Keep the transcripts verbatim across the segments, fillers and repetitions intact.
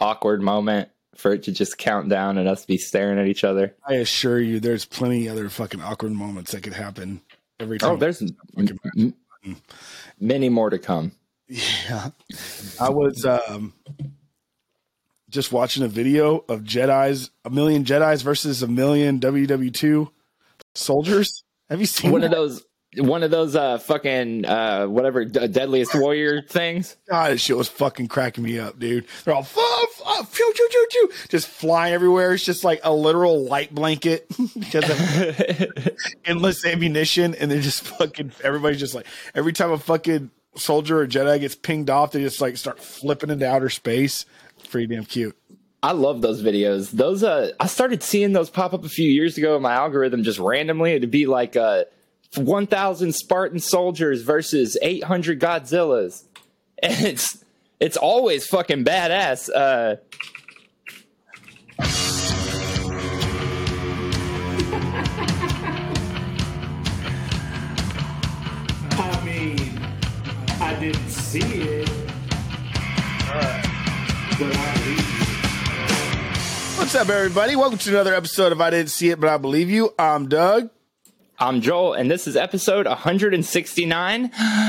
awkward moment for it to just count down and us be staring at each other. I assure you, there's plenty other fucking awkward moments that could happen every time. Oh, there's m- m- many more to come. Yeah. I was um, just watching a video of Jedis, a million Jedis versus a million W W two soldiers. Have you seen one that? of those? One of those uh, fucking uh, whatever d- deadliest warrior things. God, this shit was fucking cracking me up, dude. They're all fuh, fuh, phew, choo, choo, choo, just flying everywhere. It's just like a literal light blanket because of endless ammunition, and they're just fucking. Everybody's just like every time a fucking soldier or Jedi gets pinged off, they just like start flipping into outer space. It's pretty damn cute. I love those videos. Those uh, I started seeing those pop up a few years ago in my algorithm, just randomly. It'd be like uh. one thousand Spartan soldiers versus eight hundred Godzillas. And it's it's always fucking badass. Uh, I mean, I didn't see it. Uh, but I believe you. What's up, everybody? Welcome to another episode of I Didn't See It, But I Believe You. I'm Doug. I'm Joel, and this is episode one hundred sixty-nine.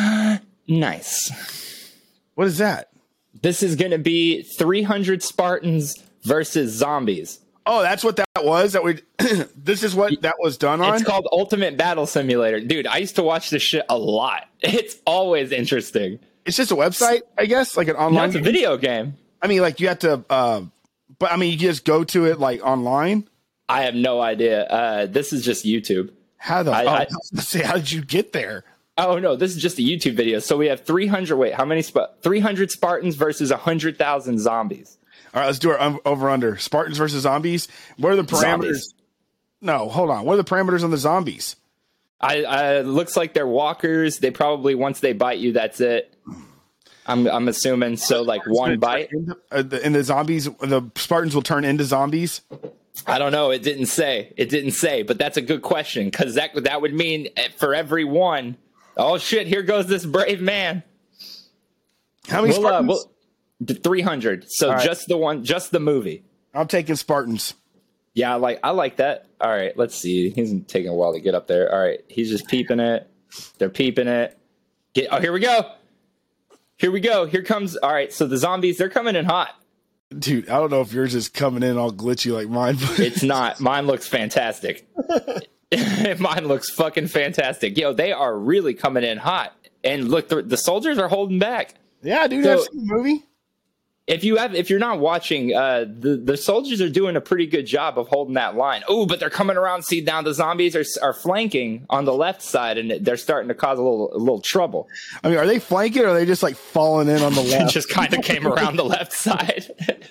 Nice. What is that? This is going to be three hundred Spartans versus zombies. Oh, that's what that was? That we. This is what that was done on? It's called Ultimate Battle Simulator. Dude, I used to watch this shit a lot. It's always interesting. It's just a website, I guess, like an online. No, it's a video game. I mean, like you have to, uh, but I mean, you just go to it like online. I have no idea. Uh, this is just YouTube. How the? I, oh, I, let's see, how did you get there? Oh no, this is just a YouTube video. So we have three hundred. Wait, how many? three hundred Spartans versus one hundred thousand zombies. All right, let's do our um, over under Spartans versus zombies. What are the parameters? Zombies. No, hold on. What are the parameters on the zombies? I, I looks like they're walkers. They probably once they bite you, that's it. I'm I'm assuming so. Like one bite. Into, uh, the, and the zombies, the Spartans will turn into zombies. I don't know. It didn't say. It didn't say. But that's a good question because that that would mean for every one. Oh shit! Here goes this brave man. How many we'll, Spartans? Uh, we'll, three hundred. So right. just the one, just the movie. I'm taking Spartans. Yeah, I like I like that. All right, let's see. He's taking a while to get up there. All right, he's just peeping it. They're peeping it. Get oh, here we go. Here we go. Here comes. All right, so the zombies, they're coming in hot. Dude, I don't know if yours is coming in all glitchy like mine, but It's not. Mine looks fantastic. Mine looks fucking fantastic. Yo, they are really coming in hot. And look, the, the soldiers are holding back. Yeah, dude, So- I've seen the movie. If you have, if you're not watching, uh, the the soldiers are doing a pretty good job of holding that line. Oh, but they're coming around. See, now the zombies are are flanking on the left side, and they're starting to cause a little a little trouble. I mean, are they flanking or are they just like falling in on the It left? just kind of came around the left side.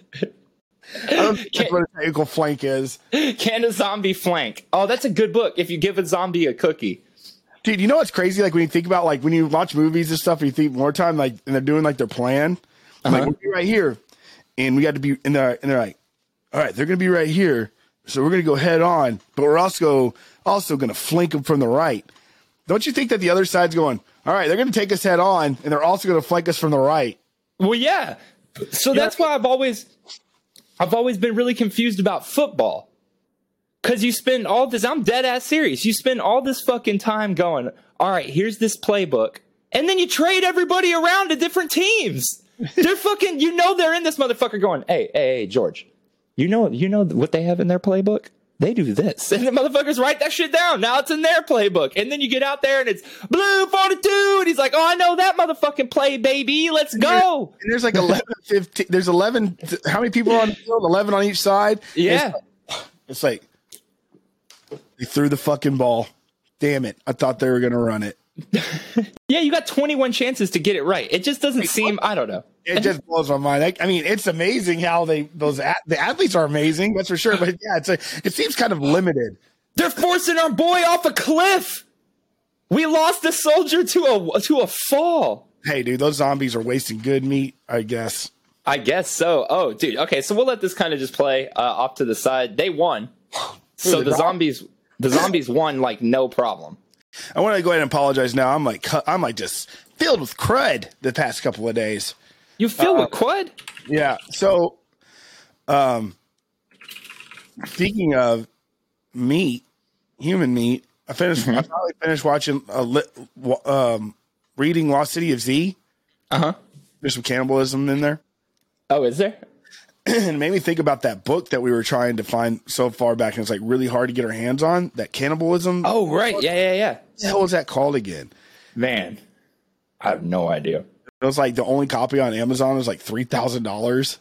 I don't think that's what a technical flank is. Can a zombie flank? Oh, that's a good book. If you give a zombie a cookie. Dude, you know what's crazy? Like when you think about like when you watch movies and stuff, and you think more time, like and they're doing like their plan. Uh-huh. Like we'll be right here, and we got to be in there, and they're like, all right, they're gonna be right here, so we're gonna go head on, but we're also also gonna flank them from the right. Don't you think that the other side's going, all right, they're gonna take us head on, and they're also gonna flank us from the right? Well, yeah. So that's why I've always, I've always been really confused about football. Because you spend all this, I'm dead ass serious. You spend all this fucking time going, all right, here's this playbook. And then you trade everybody around to different teams. They're fucking, you know, they're in this motherfucker going, hey, hey, hey, George, you know, you know what they have in their playbook? They do this. And the motherfuckers write that shit down. Now it's in their playbook. And then you get out there and it's blue forty-two. And he's like, oh, I know that motherfucking play, baby. Let's go. And there's like eleven, fifteen, there's eleven, how many people are on the field? eleven on each side? Yeah. It's like, they threw the fucking ball. Damn it. I thought they were going to run it. Yeah, you got twenty-one chances to get it right. It just doesn't seem, I don't know. It just blows my mind. I, I mean, it's amazing how they, those, a, the athletes are amazing. That's for sure. But yeah, it's a, it seems kind of limited. They're forcing our boy off a cliff. We lost a soldier to a, to a fall. Hey, dude, those zombies are wasting good meat, I guess. I guess so. Oh, dude. Okay, so we'll let this kind of just play uh, off to the side. They won. So the zombies, the zombies won like no problem. I want to go ahead and apologize now. I'm like, I'm like just filled with crud the past couple of days. You filled Uh, with quad? Yeah. So Um, speaking of meat, human meat, I finished. Mhm. I finally finished watching a li- um, reading Lost City of Z. Uh huh. There's some cannibalism in there. Oh, is there? And it made me think about that book that we were trying to find so far back, and it's like really hard to get our hands on. That cannibalism. Oh, right. Yeah, yeah, yeah. What the hell was that called again? Man, I have no idea. It was like the only copy on Amazon was like three thousand dollars.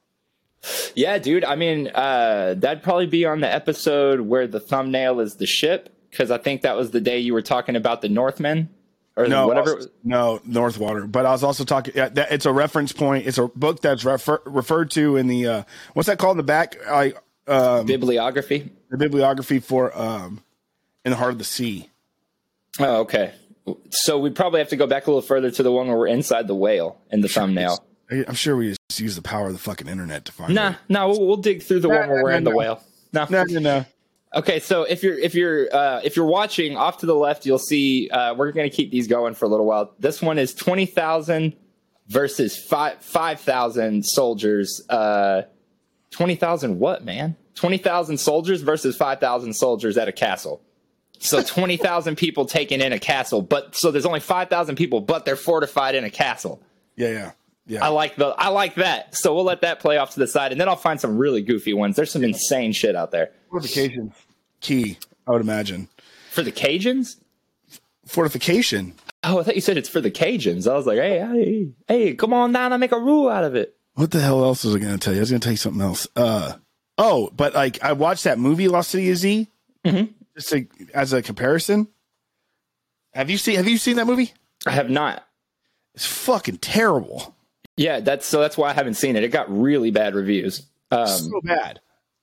Yeah, dude. I mean, uh, that'd probably be on the episode where the thumbnail is the ship, because I think that was the day you were talking about the Northmen or No, whatever. also, no, Northwater. But I was also talking. Yeah, that, it's a reference point. It's a book that's refer, referred to in the uh, what's that called in the back? Like um, Bibliography. the bibliography for um, In the Heart of the Sea. Oh, okay. So we probably have to go back a little further to the one where we're inside the whale in the thumbnail. I'm sure we just use the power of the fucking internet to find. Nah, it. no, we'll, we'll dig through the No, one where no, we're no, in the no. whale. No, No, no, no. Okay, so if you're if you're uh, if you're watching off to the left, you'll see uh, we're going to keep these going for a little while. This one is twenty thousand versus five five thousand soldiers. Uh, twenty thousand what, man? Twenty thousand soldiers versus five thousand soldiers at a castle. So twenty thousand people taken in a castle, but so there's only five thousand people, but they're fortified in a castle. Yeah, yeah, yeah. I like the I like that. So we'll let that play off to the side, and then I'll find some really goofy ones. There's some insane shit out there. Fortification key, I would imagine. For the Cajuns? Fortification. Oh, I thought you said it's for the Cajuns. I was like, hey, hey, hey, come on down and make a rule out of it. What the hell else was I going to tell you? I was going to tell you something else. Uh, oh, but like I watched that movie Lost City of Z. Mm-hmm. Just to, as a comparison. Have you seen Have you seen that movie? I have not. It's fucking terrible. Yeah, that's so that's why I haven't seen it. It got really bad reviews. Um, So bad.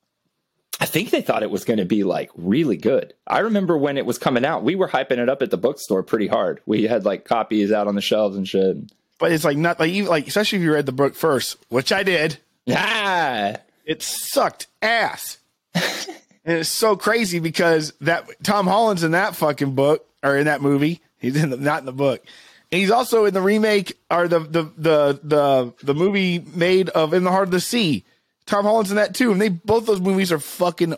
I think they thought it was going to be like really good. I remember when it was coming out, we were hyping it up at the bookstore pretty hard. We had like copies out on the shelves and shit. But it's like not like even like especially if you read the book first, which I did. Ah, It sucked ass. And it's so crazy because that Tom Holland's in that fucking book or in that movie. He's in the, not in the book. And he's also in the remake or the the the the the movie made of In the Heart of the Sea. Tom Holland's in that too, and they both those movies are fucking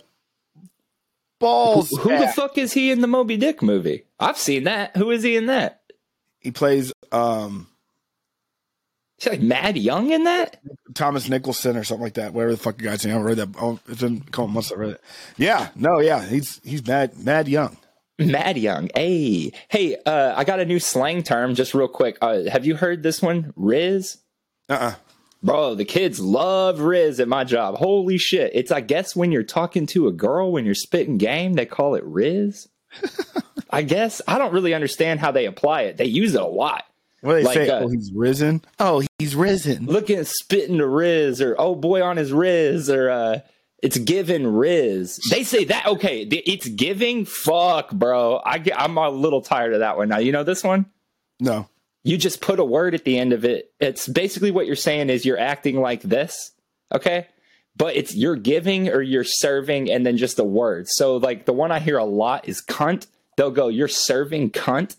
balls. who, who the fuck is he in the Moby Dick movie? I've seen that. Who is he in that? He plays um Is he like Mad Young in that? Thomas Nicholson or something like that. Whatever the fuck the guy's name. I read that. Oh, it's been a couple months I read it. Yeah, no, yeah, he's he's mad mad young. Mad Young. Hey, hey, uh, I got a new slang term just real quick. Uh, have you heard this one? Riz? Uh uh Bro, the kids love Riz at my job. Holy shit. It's, I guess, when you're talking to a girl, when you're spitting game, they call it Riz. I guess. I don't really understand how they apply it. They use it a lot. What do they Like, say? uh, Oh, he's risen. Oh, he's risen. Look at spitting the Riz, or oh boy on his Riz, or uh, it's giving Riz. They say that. Okay, the, it's giving. Fuck, bro. I get, I'm a little tired of that one now. You know this one? No. You just put a word at the end of it. It's basically what you're saying is you're acting like this, okay? But it's you're giving or you're serving and then just a word. So like the one I hear a lot is cunt. They'll go, you're serving cunt.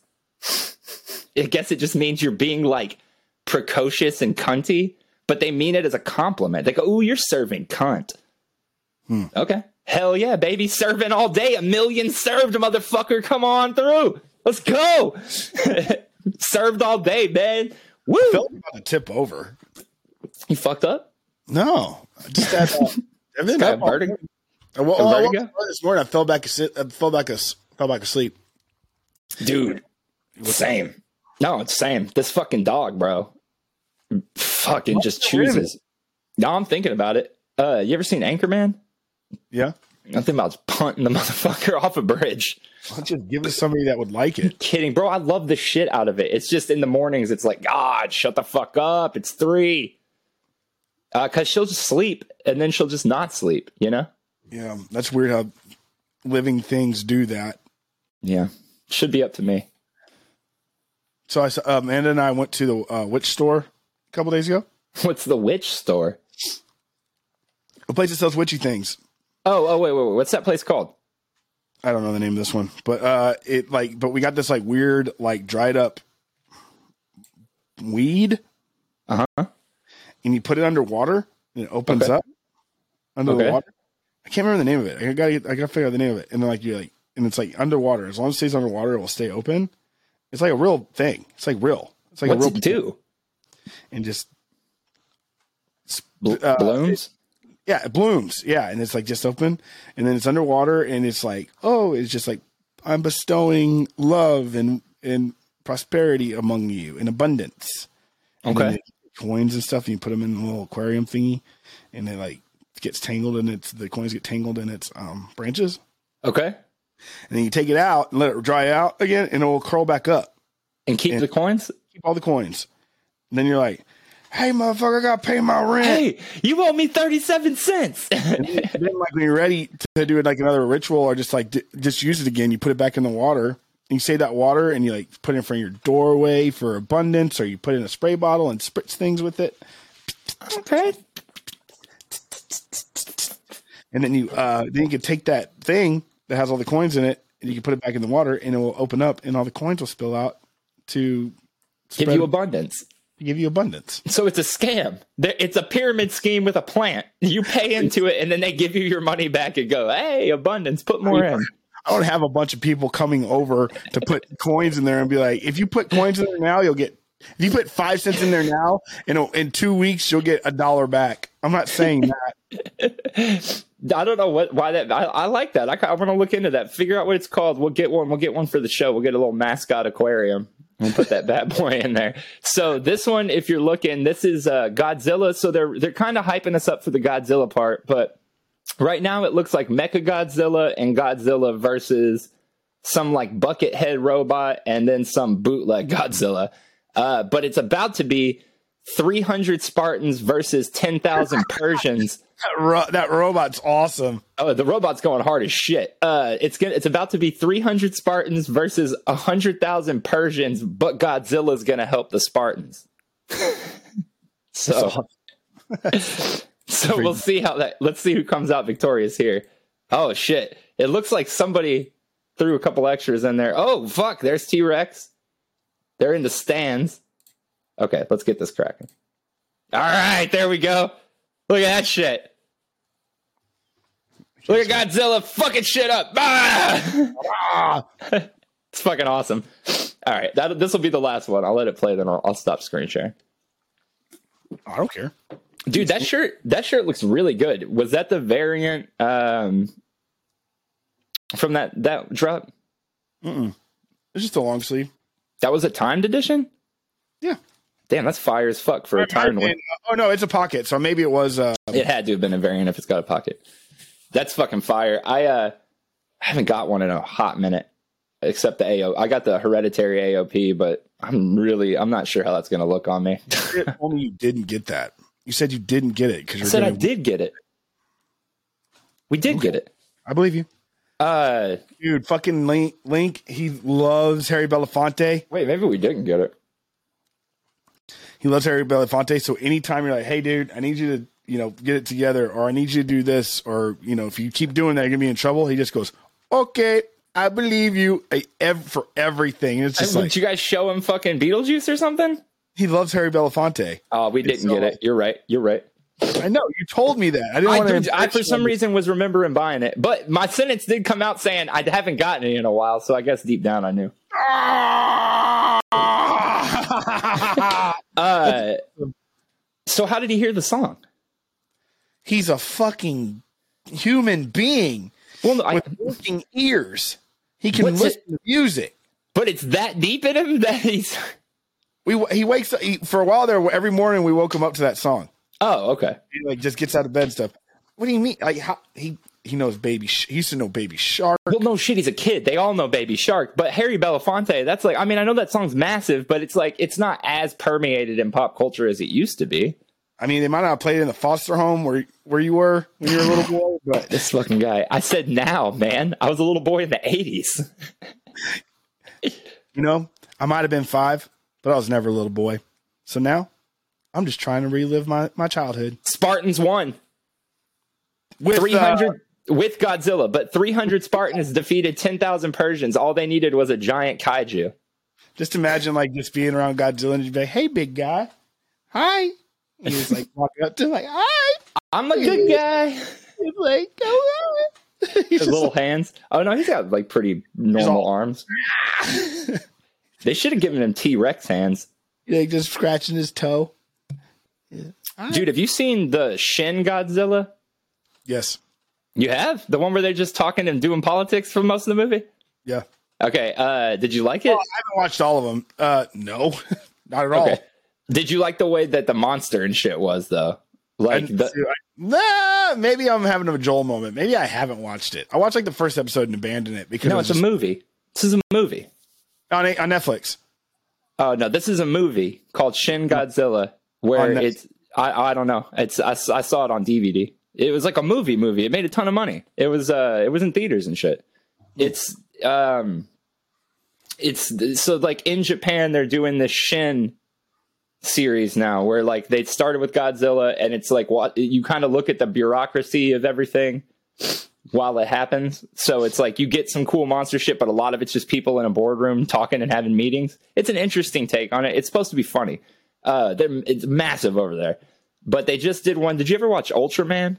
I guess it just means you're being like precocious and cunty, but they mean it as a compliment. They go, ooh, you're serving cunt. Hmm. Okay. Hell yeah, baby. Serving all day. A million served, motherfucker. Come on through. Let's go. Served all day, man. Woo! I felt about to tip over. You fucked up? No, I just had uh, everything. Got up. vertigo? I, well, A I vertigo? woke up this morning. I fell back. Asleep, I fell back. As, fell back asleep. Dude. Same. No, it's same. This fucking dog, bro. Fucking What? just Wait a chooses. No, I'm thinking about it. Uh, you ever seen Anchorman? Yeah. I'm thinking about just punting the motherfucker off a bridge. I'll just give it to somebody that would like it. Kidding, bro. I love the shit out of it. It's just in the mornings, it's like, God, shut the fuck up. It's three. Uh, cause she'll just sleep and then she'll just not sleep, you know? Yeah, that's weird how living things do that. Yeah. Should be up to me. So I saw uh, Amanda and I went to the uh, witch store a couple days ago. What's the witch store? A place that sells witchy things. Oh, oh, wait, wait, wait. What's that place called? I don't know the name of this one, but uh, it like, but we got this like weird, like dried up weed, Uh huh. and you put it under water, and it opens Okay. up, under Okay. the water. I can't remember the name of it. I gotta I gotta figure out the name of it. And then like you're like and it's like underwater. As long as it stays underwater, it will stay open. It's like a real thing. It's like real. It's like What's a real it do? and just Bl- uh, blooms? yeah, it blooms. Yeah, and it's like just open, and then it's underwater, and it's like, oh, it's just like I'm bestowing love and and prosperity among you in abundance. And Okay. then it- coins and stuff, and you put them in a little aquarium thingy, and it like gets tangled, and it's the coins get tangled in its um, branches, Okay. and then you take it out and let it dry out again, and it will curl back up. And keep And- the coins? Keep all the coins. And then you're like, hey, motherfucker, I gotta pay my rent. Hey, you owe me thirty-seven cents. And then, and then, like when you're ready to do it like another ritual or just like d- just use it again, you put it back in the water. And you save that water and you like put it in front of your doorway for abundance, or you put it in a spray bottle and spritz things with it. Okay. And then you uh then you can take that thing that has all the coins in it and you can put it back in the water and it will open up and all the coins will spill out to Give spread- you abundance. give you abundance. So it's a scam. There- It's a pyramid scheme with a plant. You pay into it, and then they give you your money back and go, hey, abundance, put more in. I don't have a bunch of people coming over to put coins in there and be like, if you put coins in there now, you'll get, if you put five cents in there now, in, a, in two weeks, you'll get a dollar back. I'm not saying that. I don't know what why that. I, I like that. I, I want to look into that. Figure out what it's called. We'll get one. We'll get one for the show. We'll get a little mascot aquarium. We'll put that bad boy in there. So this one, if you're looking, this is uh, Godzilla. So they're they're kind of hyping us up for the Godzilla part, but right now it looks like Mecha Godzilla and Godzilla versus some like bucket head robot and then some bootleg Godzilla. Uh, but it's about to be three hundred Spartans versus ten thousand Persians. That, ro- that robot's awesome. Oh, the robot's going hard as shit. Uh, it's gonna, it's about to be three hundred Spartans versus one hundred thousand Persians, but Godzilla's going to help the Spartans. so, so we'll see how that. Let's see who comes out victorious here. Oh shit! It looks like somebody threw a couple extras in there. Oh fuck! There's T-Rex. They're in the stands. Okay, let's get this cracking. All right, there we go. Look at that shit. Look at Godzilla fucking shit up. Ah! It's fucking awesome. All right, that this will be the last one. I'll let it play, then I'll, I'll stop screen sharing. I don't care. Dude, that shirt that shirt looks really good. Was that the variant um, from that that drop? Mm-mm. It's just a long sleeve. That was a timed edition? Yeah. Damn, that's fire as fuck for a timed one. Oh no, it's a pocket. So maybe it was. Uh, It had to have been a variant if it's got a pocket. That's fucking fire. I uh I haven't got one in a hot minute, except the A O. I got the hereditary A O P, but I'm really I'm not sure how that's gonna look on me. only you didn't get that. You said you didn't get it because I you're. said I gonna, did get it. We did get it. I believe you, Uh dude. Fucking Link. Link. He loves Harry Belafonte. wait, maybe we didn't get it. He loves Harry Belafonte. So anytime you're like, hey, dude, I need you to, you know, get it together, or I need you to do this, or, you know, if you keep doing that, you're going to be in trouble. He just goes, okay, I believe you I, ev- for everything. And it's just Did like, you guys show him fucking Beetlejuice or something? he loves Harry Belafonte. Oh, we didn't so- get it. You're right. You're right. I know. You told me that. I didn't I, want do- to. I for some reason was remembering buying it, but my sentence did come out saying I haven't gotten it in a while, so I guess deep down I knew. Uh, so how did he hear the song? He's a fucking human being Well, no, I, with working ears. He can What's listen to music. but it's that deep in him that he's. We he wakes up he, for a while there. Every morning we woke him up to that song. Oh, okay. He like just gets out of bed and stuff. What do you mean? Like how, he he knows Baby. Sh- he used to know Baby Shark. Well, no shit, he's a kid. They all know Baby Shark, but Harry Belafonte, that's like, I mean, I know that song's massive, but it's like, it's not as permeated in pop culture as it used to be. I mean, they might not have played in the foster home where where you were when you were a little boy, but This fucking guy. I said now, man. I was a little boy in the eighties. you know, I might have been five, but I was never a little boy. So now, I'm just trying to relive my my childhood Spartans won. with three hundred uh, with Godzilla, but three hundred Spartans defeated ten thousand Persians. All they needed was a giant kaiju. just imagine like just being around Godzilla and you'd be like, "Hey, big guy, hi." And he was like walking up to him like, "Hi." I'm a good guy. He's like, go on. His little hands. Oh no, he's got like pretty normal all- arms. They should have given him T-Rex hands. Like just scratching his toe. Dude, have you seen the Shin Godzilla? Yes. You have? The one where they're just talking and doing politics for most of the movie? Yeah. Okay, uh, did you like it? Well, I haven't watched all of them. Uh, no, not at all. Okay. Did you like the way that the monster and shit was, though? Like, I, the, nah, maybe I'm having a Joel moment. Maybe I haven't watched it. I watched like the first episode and abandoned it because no, it it's was a just- movie. This is a movie. on, on Netflix. Oh no, this is a movie called Shin Godzilla, where On Netflix. it's I I don't know. It's I, I saw it on D V D. It was like a movie movie. It made a ton of money. It was uh it was in theaters and shit. It's um it's so like in Japan they're doing this Shin series now where like they started with Godzilla and it's like what you kind of look at the bureaucracy of everything while it happens. So it's like you get some cool monster shit, but a lot of it's just people in a boardroom talking and having meetings. It's an interesting take on it. It's supposed to be funny. Uh, they're- it's massive over there. But they just did one. Did you ever watch Ultraman?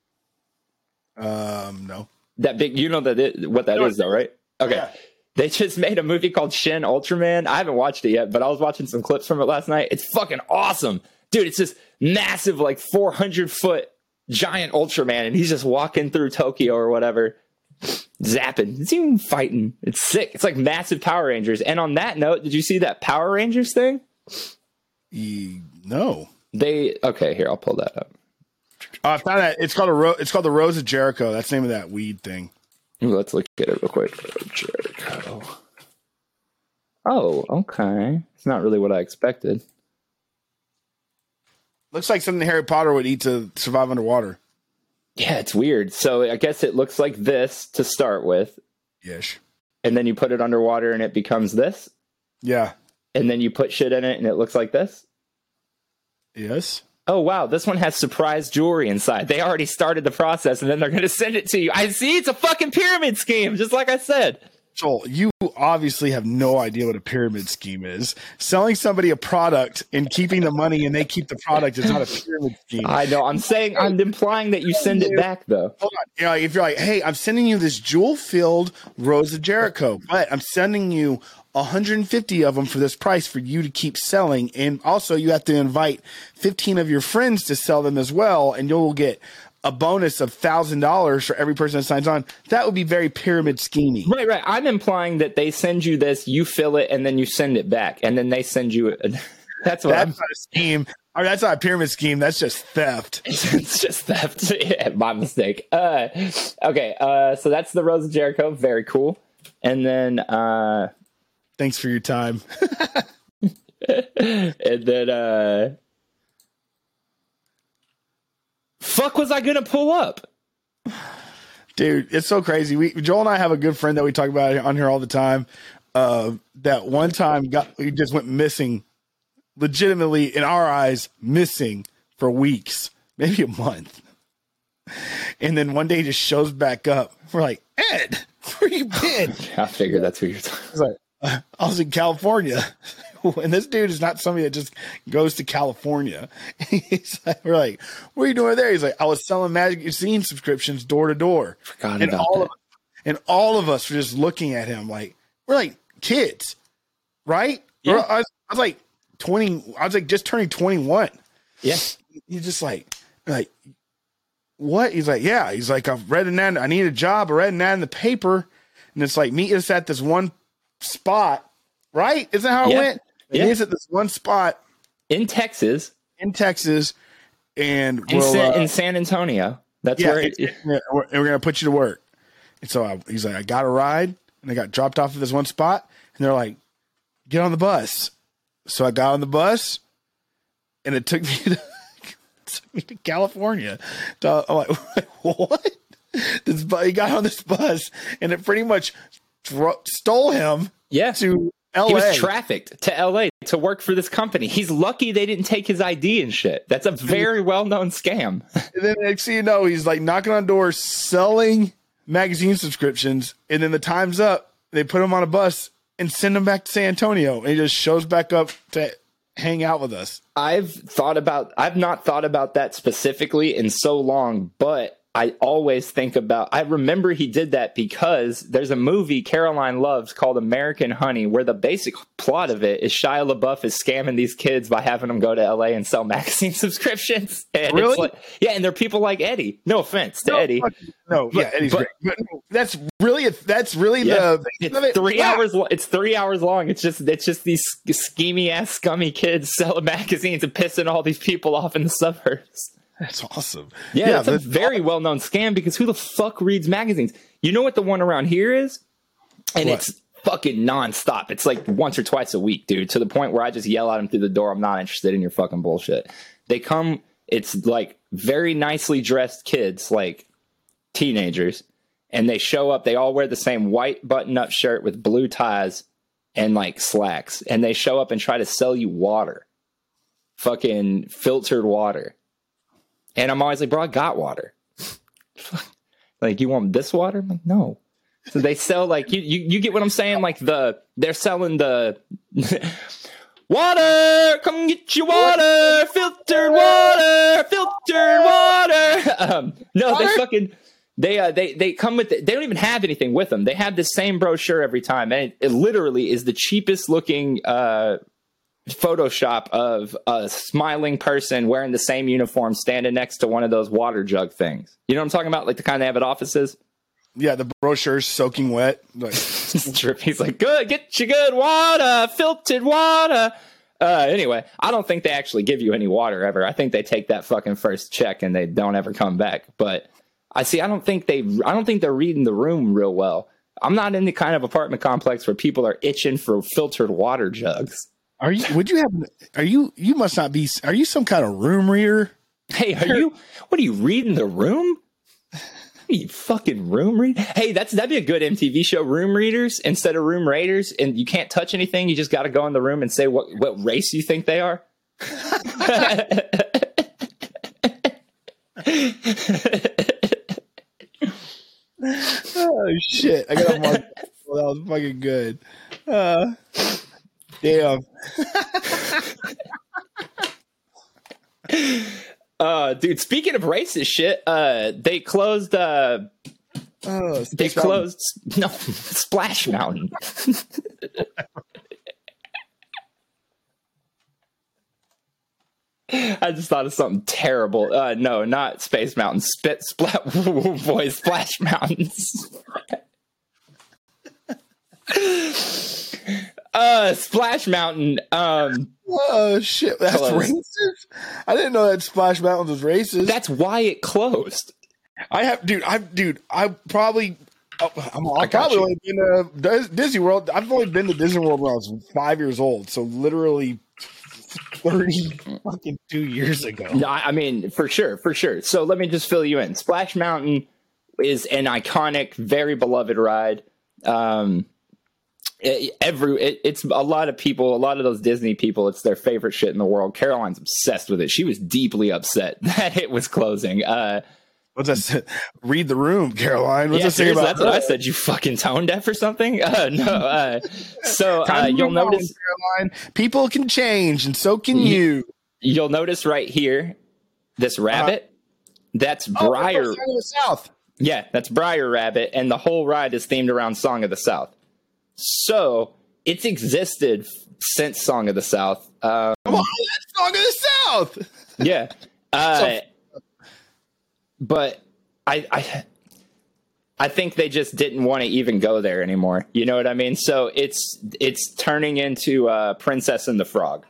Um, no. That big, you know that it, what that No, is, though, right? Okay. Yeah. They just made a movie called Shin Ultraman. I haven't watched it yet, but I was watching some clips from it last night. It's fucking awesome. Dude, it's this massive, like four hundred foot giant Ultraman, and he's just walking through Tokyo or whatever, zapping. It's even fighting. It's sick. It's like massive Power Rangers. And on that note, did you see that Power Rangers thing? E- no. They, okay, here, I'll pull that up. Oh, I found that it's called a ro- it's called the Rose of Jericho. That's the name of that weed thing. Ooh, let's look at it real quick. Jericho. Oh, okay. It's not really what I expected. Looks like something Harry Potter would eat to survive underwater. Yeah, it's weird. So I guess it looks like this to start with, Yes. and then you put it underwater and it becomes this, Yeah. and then you put shit in it and it looks like this. Yes. Oh, wow, this one has surprise jewelry inside. They already started the process, and then they're going to send it to you. I see, it's a fucking pyramid scheme, just like I said. Joel, you obviously have no idea what a pyramid scheme is. Selling somebody a product and keeping the money and they keep the product is not a pyramid scheme. I know, I'm saying, I'm implying that you send it back, though. Hold on. You know, if you're like, hey, I'm sending you this jewel-filled Rose of Jericho, but I'm sending you one hundred fifty of them for this price for you to keep selling. And also you have to invite fifteen of your friends to sell them as well. And you'll get a bonus of one thousand dollars for every person that signs on. That would be very pyramid scheming. Right, right. I'm implying that they send you this, you fill it, and then you send it back, and then they send you it. That's what That's I'm... not a scheme. Or that's not a pyramid scheme. That's just theft. It's just theft. Yeah, my mistake. Uh, okay, uh, so that's the Rose of Jericho. Very cool. And then... Uh, Thanks for your time. and then... Uh, fuck was I going to pull up? Dude, it's so crazy. We Joel and I have a good friend that we talk about on here all the time. Uh, that one time got he just went missing, legitimately in our eyes, missing for weeks, maybe a month. And then one day he just shows back up. We're like, Ed, where you been? I figured that's who you're talking He's like, uh, I was in California. And this dude is not somebody that just goes to California. He's like, we're like, what are you doing there? He's like, I was selling Magic Scene subscriptions door to door. Forgot And about all that. of and all of us were just looking at him like we're like kids, right? Yeah. We're- I, was, I was like twenty. I was like just turning twenty-one. Yeah. He's just like, like, what? He's like, yeah. He's like, I've read an ad. I need a job. I read an ad in the paper, and it's like, meet us at this one spot, right? Isn't that how it Yeah. went? Yeah. Meet us at this one spot In Texas, in Texas, and in, we'll, San, uh, in San Antonio. That's yeah, where it's- it, yeah, we're, and we're gonna put you to work. And so I, he's like, I got a ride, and I got dropped off at this one spot, and they're like, get on the bus. So I got on the bus, and it took me to, it took me to California. So I'm like, what? This bu- he got on this bus, and it pretty much dro- stole him yeah. to L A. He was trafficked to L A to work for this company. He's lucky they didn't take his I D and shit. That's a very well-known scam. And then next thing you know, he's like knocking on doors, selling magazine subscriptions. And then the time's up. They put him on a bus and send him back to San Antonio. And he just shows back up to hang out with us. I've thought about, I've not thought about that specifically in so long, but I always think about, I remember he did that because there's a movie Caroline loves called American Honey, where the basic plot of it is Shia LaBeouf is scamming these kids by having them go to L A and sell magazine subscriptions. And Really? It's like, yeah, and they're people like Eddie. No offense to no, Eddie. fuck- No, But- yeah, Eddie's but- great. But that's really, that's really Yeah. the. It's three yeah. hours. lo- It's three hours long. It's just it's just these schemy ass scummy kids selling magazines and pissing all these people off in the suburbs. That's awesome. Yeah, it's a that's- very well known scam because who the fuck reads magazines? You know what the one around here is, and What? it's fucking nonstop. It's like once or twice a week, dude. To the point where I just yell at them through the door. I'm not interested in your fucking bullshit. They come. It's like very nicely dressed kids, like teenagers. And they show up, they all wear the same white button-up shirt with blue ties and like slacks. And they show up and try to sell you water. Fucking filtered water. And I'm always like, bro, I got water. Like, you want this water? I'm like, no. So they sell like, you, you, you get what I'm saying? Like the, they're selling the water, come get your water, filtered water, filtered water. Um, no, Water? they fucking... They uh, they they come with the, they don't even have anything with them. They have the same brochure every time, and it, it literally is the cheapest looking uh, Photoshop of a smiling person wearing the same uniform standing next to one of those water jug things. You know what I'm talking about, like the kind they have at offices. Yeah, the brochure's soaking wet. Like, Drip. He's like, good, get you good water, filtered water. Uh, anyway, I don't think they actually give you any water ever. I think they take that fucking first check and they don't ever come back. But I see. I don't think they. I don't think they're reading the room real well. I'm not in the kind of apartment complex where people are itching for filtered water jugs. are you? Would you have? Are you? You must not be. Are you some kind of room reader? Hey, are you? What are you reading the room? What are you fucking room read? Hey, that's that'd be a good M T V show. Room readers instead of room raiders, and you can't touch anything. You just got to go in the room and say what what race you think they are. Oh shit! I got a mark. Well, that was fucking good. Uh, damn. Uh, dude, speaking of racist shit, uh, they closed. Uh, Oh, they Space Mountain. closed. No, Splash Mountain. I just thought of something terrible. Uh, no, not Space Mountain. Spit, splat, boy, Splash Mountains. uh, Splash Mountain. Um, Oh shit! That's Close. racist. I didn't know that Splash Mountain was racist. that's why it closed. I have, dude. I, dude. I probably. oh, I'm, I I've got probably you. only been to Dis- Disney World. I've only been to Disney World when I was five years old. So literally thirty fucking two years ago. No, I I mean, for sure, for sure. So let me just fill you in. Splash Mountain is an iconic, very beloved ride. Um, it- every it, it's a lot of people, a lot of those Disney people, it's their favorite shit in the world. Caroline's obsessed with it. She was deeply upset that it was closing. Uh, What's that? say? Read the room, Caroline. What's yeah, that say seriously, about that's what I said. You fucking tone deaf or something? Uh, no. Uh, so uh, Time to you'll move on, notice. Caroline. People can change, and so can Ye- you. You'll notice right here, this rabbit. That's Oh, Briar. Song of the South. Yeah, that's Briar Rabbit, and the whole ride is themed around Song of the South. So it's existed f- since Song of the South. Um, Come on, that's Song of the South. yeah, uh, but I, I, I think they just didn't want to even go there anymore. You know what I mean? So it's it's turning into uh, Princess and the Frog.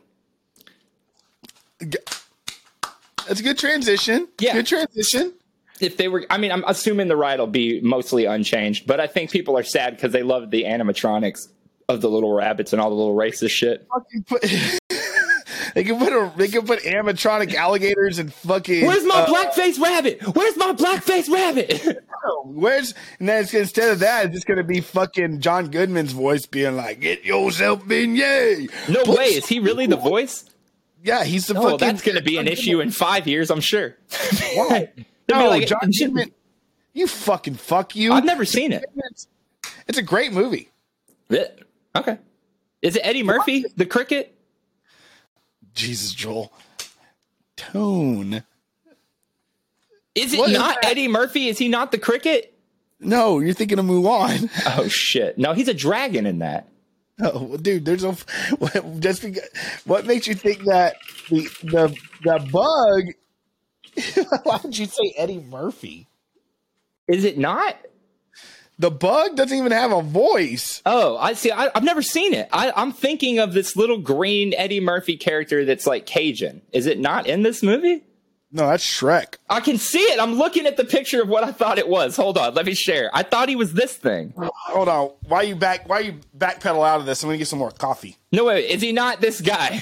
That's a good transition. Yeah. Good transition. If they were, I mean, I'm assuming the ride will be mostly unchanged, but I think people are sad because they love the animatronics of the little rabbits and all the little racist shit. Fucking put, they can put a, they can put animatronic alligators and fucking. Where's my uh, blackface rabbit? Where's my blackface rabbit? Where's and then it's, instead of that, it's just gonna be fucking John Goodman's voice being like, "Get yourself beignet." No Put- way. Is he really the voice? Yeah, he's the No, fucking. that's going to be an issue in five years, I'm sure. Why? They'll be No, like, John Goodman. You fucking fuck you. I've never seen it. It's a great movie. Okay. Is it Eddie Murphy, the cricket? Jesus, Joel. Tone. Is it What is not that? Eddie Murphy? Is he not the cricket? No, you're thinking of Mulan. Oh shit! No, he's a dragon in that. Oh, well, dude, there's no just because. What makes you think that the the the bug? Why would you say Eddie Murphy? Is it not? The bug doesn't even have a voice. Oh, I see. I, I've never seen it. I, I'm thinking of this little green Eddie Murphy character that's like Cajun. Is it not in this movie? No, that's Shrek. I can see it. I'm looking at the picture of what I thought it was. Hold on, let me share. I thought he was this thing. Hold on. Why you back? Why you backpedal out of this? I'm gonna get some more coffee. No, wait. Is he not this guy?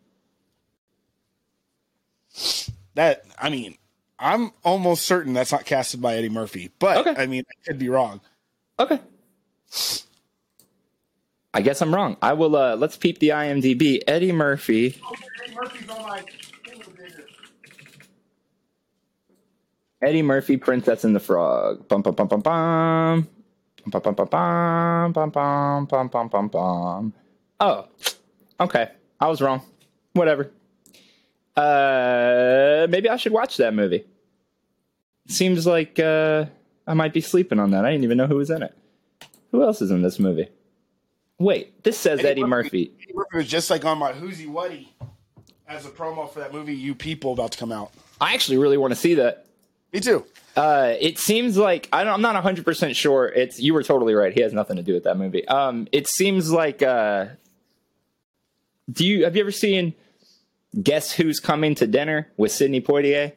That I mean, I'm almost certain that's not casted by Eddie Murphy, but Okay. I mean, I could be wrong. Okay. I guess I'm wrong. I will. Uh, let's peep the IMDb. Eddie Murphy. Eddie Murphy's on my. Eddie Murphy, Princess and the Frog. Bum bum bum bum bum. Bum bum bum bum bum bum bum bum bum bum. Oh, okay. I was wrong. Whatever. Uh, maybe I should watch that movie. Seems like uh, I might be sleeping on that. I didn't even know who was in it. Who else is in this movie? Wait, this says Eddie, Eddie Murphy. Murphy. Eddie Murphy was just like on my Who's He Wuddy as a promo for that movie You People about to come out. I actually really want to see that. Me too. Uh, it seems like I don't, I'm not one hundred percent sure. It's you were totally right. He has nothing to do with that movie. Um, it seems like. Uh, do you have you ever seen Guess Who's Coming to Dinner with Sidney Poitier?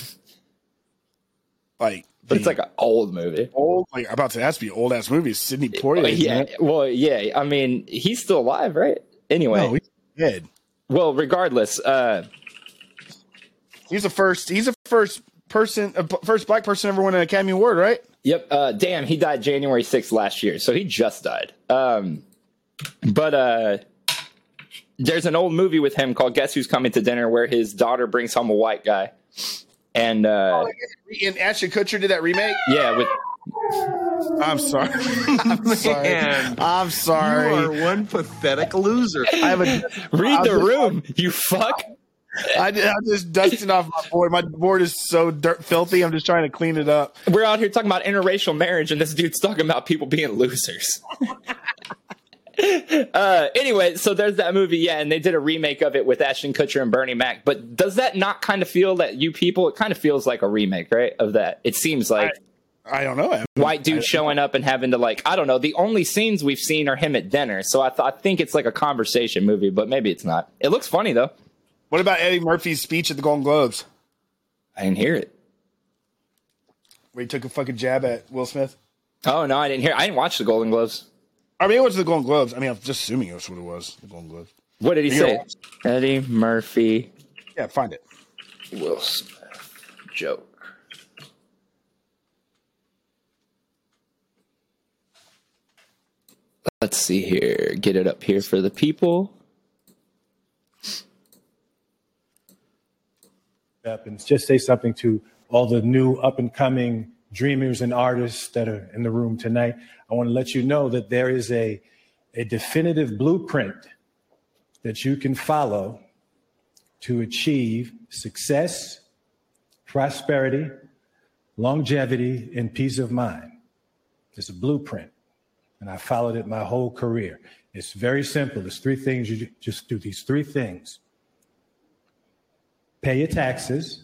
Like, But it's like an old movie. Old, like I'm about to ask you, old ass movie. Sidney Poitier. Uh, yeah. Well, yeah. I mean, he's still alive, right? Anyway. No, he's dead. Well, regardless, uh, he's the first. He's the first person, uh, first black person ever won an Academy Award, right? Yep. Uh, damn, he died January sixth last year, so he just died. Um, but uh, there's an old movie with him called Guess Who's Coming to Dinner, where his daughter brings home a white guy, and uh, oh, and Ashton Kutcher did that remake. Yeah, with. I'm sorry. I'm sorry. Man, I'm sorry. You are one pathetic loser. I have a read I'm the just, room, you fuck. I, I'm just dusting off my board. My board is so dirt filthy. I'm just trying to clean it up. We're out here talking about interracial marriage, and this dude's talking about people being losers. uh, anyway, so there's that movie, yeah, and they did a remake of it with Ashton Kutcher and Bernie Mac. But does that not kind of feel that You People? It kind of feels like a remake, right? Of that. It seems like. I, I don't know. White dude showing up and having to, like, I don't know. The only scenes we've seen are him at dinner. So I, th- I think it's like a conversation movie, but maybe it's not. It looks funny, though. What about Eddie Murphy's speech at the Golden Globes? I didn't hear it. Where he took a fucking jab at Will Smith? Oh, no, I didn't hear it. I didn't watch the Golden Globes. I mean, it was the Golden Globes. I mean, I'm just assuming that's what it was, the Golden Globes. What did he You say? know, Eddie Murphy. Yeah, find it. Will Smith. Joke. Let's see here. Get it up here for the people. Up and just say something to all the new up and coming dreamers and artists that are in the room tonight. I want to let you know that there is a, a definitive blueprint that you can follow to achieve success, prosperity, longevity, and peace of mind. It's a blueprint, and I followed it my whole career. It's very simple. There's three things. You just do these three things. Pay your taxes,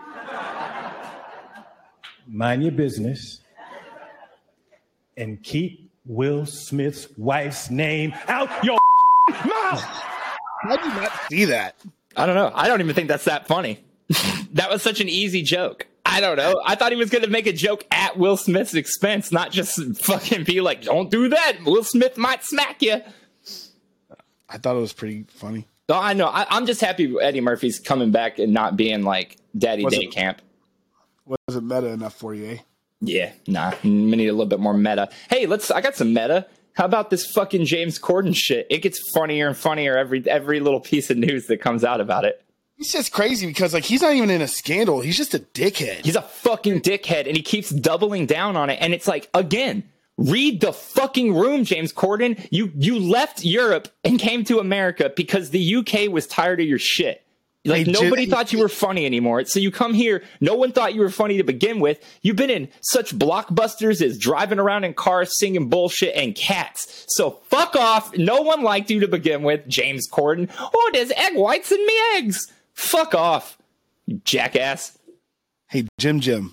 mind your business, and keep Will Smith's wife's name out your mouth. How did you not see that? I don't know. I don't even think that's that funny. That was such an easy joke. I don't know. I thought he was going to make a joke at Will Smith's expense, not just fucking be like, don't do that. Will Smith might smack you. I thought it was pretty funny. No, I know. I, I'm just happy Eddie Murphy's coming back and not being like Daddy Was Day it- Camp. Wasn't meta enough for you, eh? Yeah, nah. We need a little bit more meta. Hey, let's. I got some meta. How about this fucking James Corden shit? It gets funnier and funnier every every little piece of news that comes out about it. He's just crazy because, like, he's not even in a scandal. He's just a dickhead. He's a fucking dickhead, and he keeps doubling down on it. And it's like, again, read the fucking room, James Corden. You you left Europe and came to America because the U K was tired of your shit. Like, Hey, nobody Jim- thought you were funny anymore. So you come here, no one thought you were funny to begin with. You've been in such blockbusters as driving around in cars, singing bullshit, and Cats. So fuck off. No one liked you to begin with, James Corden. Oh, there's egg whites in me eggs. Fuck off, you jackass. Hey, Jim Jim.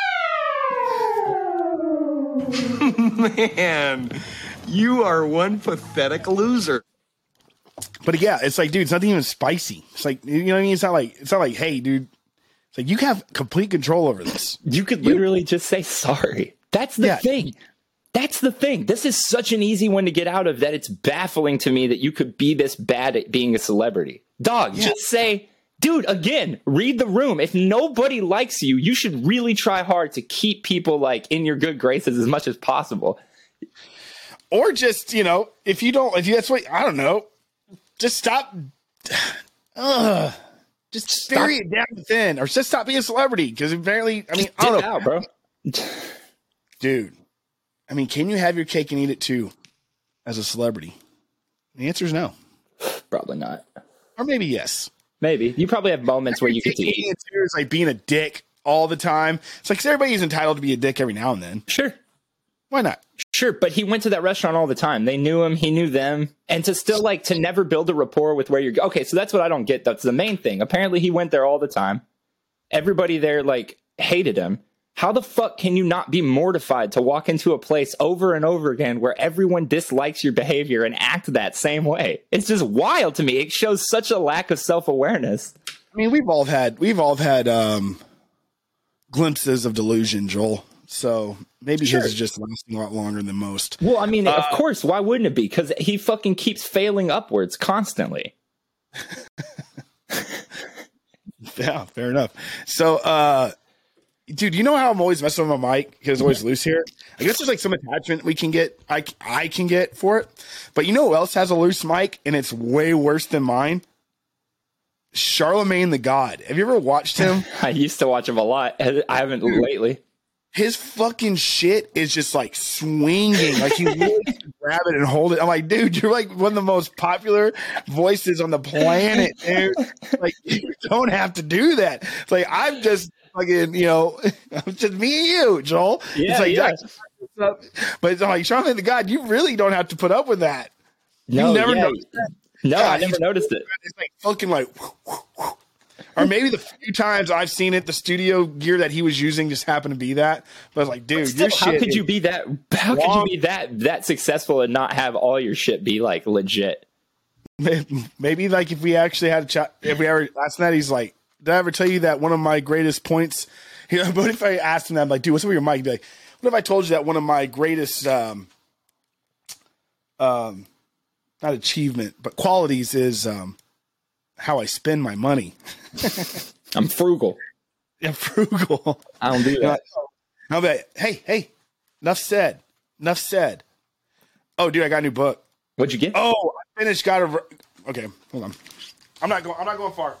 Man, you are one pathetic loser. But yeah, it's like, dude, it's not even spicy. It's like, you know what I mean? It's not like, it's not like, hey, dude, it's like you have complete control over this. You could literally just say sorry. That's the Yeah. thing. That's the thing. This is such an easy one to get out of that it's baffling to me that you could be this bad at being a celebrity. Dog, Yeah. just say, dude, again, read the room. If nobody likes you, you should really try hard to keep people like in your good graces as much as possible. Or just, you know, if you don't, if you, that's what, I don't know, just stop. Ugh. Just bury it down thin, or just stop being a celebrity. Because apparently, I mean, I Get don't it know, out, bro. dude. I mean, can you have your cake and eat it too, as a celebrity? The answer is no, Probably not. or maybe yes. Maybe. You probably have moments where you get to Taking eat. it too is like being a dick all the time. It's like, 'cause everybody's entitled to be a dick every now and then. Sure. Why not? Sure, but he went to that restaurant all the time. They knew him, he knew them. And to still like to never build a rapport with where you're okay, so that's what I don't get. That's the main thing. Apparently he went there all the time. Everybody there like hated him. How the fuck can you not be mortified to walk into a place over and over again where everyone dislikes your behavior and act that same way? It's just wild to me. It shows such a lack of self-awareness. I mean, we've all had we've all had um, glimpses of delusion, Joel. So maybe Sure. his is just lasting a lot longer than most. Well, I mean, of course, why wouldn't it be? Because he fucking keeps failing upwards constantly. Yeah, fair enough. So, uh, dude, you know how I'm always messing with my mic because it's always loose here? I guess there's like some attachment we can get, I, I can get for it. But you know who else has a loose mic and it's way worse than mine? Charlemagne the God. Have you ever watched him? I used to watch him a lot. I haven't lately. His fucking shit is just like swinging. Like he really can grab it and hold it. I'm like, dude, you're like one of the most popular voices on the planet, dude. Like, you don't have to do that. It's like, I'm just fucking, you know, it's just me and you, Joel. Yeah, it's like, yeah. Jack- but it's like, Charlamagne the God, you really don't have to put up with that. No, you never yeah. noticed that. No, Yeah, I never he's- noticed it. It's like fucking like, or maybe the few times I've seen it, the studio gear that he was using just happened to be that. But I was like, dude, Still, your how shit could is you be that? How could you long. be that that successful and not have all your shit be like legit? Maybe like if we actually had a chat, if we ever last night, he's like, did I ever tell you that one of my greatest points? You know, but if I asked him that, I'm like, dude, what's up with your mic? He'd be like, what if I told you that one of my greatest, um, um, not achievement, but qualities is um, how I spend my money. I'm frugal. Yeah, frugal. I don't do that. I'll be like, hey, hey, enough said. Enough said. Oh, dude, I got a new book. What'd you get? Oh, I finished. Got a. Okay, hold on. I'm not going. I'm not going far.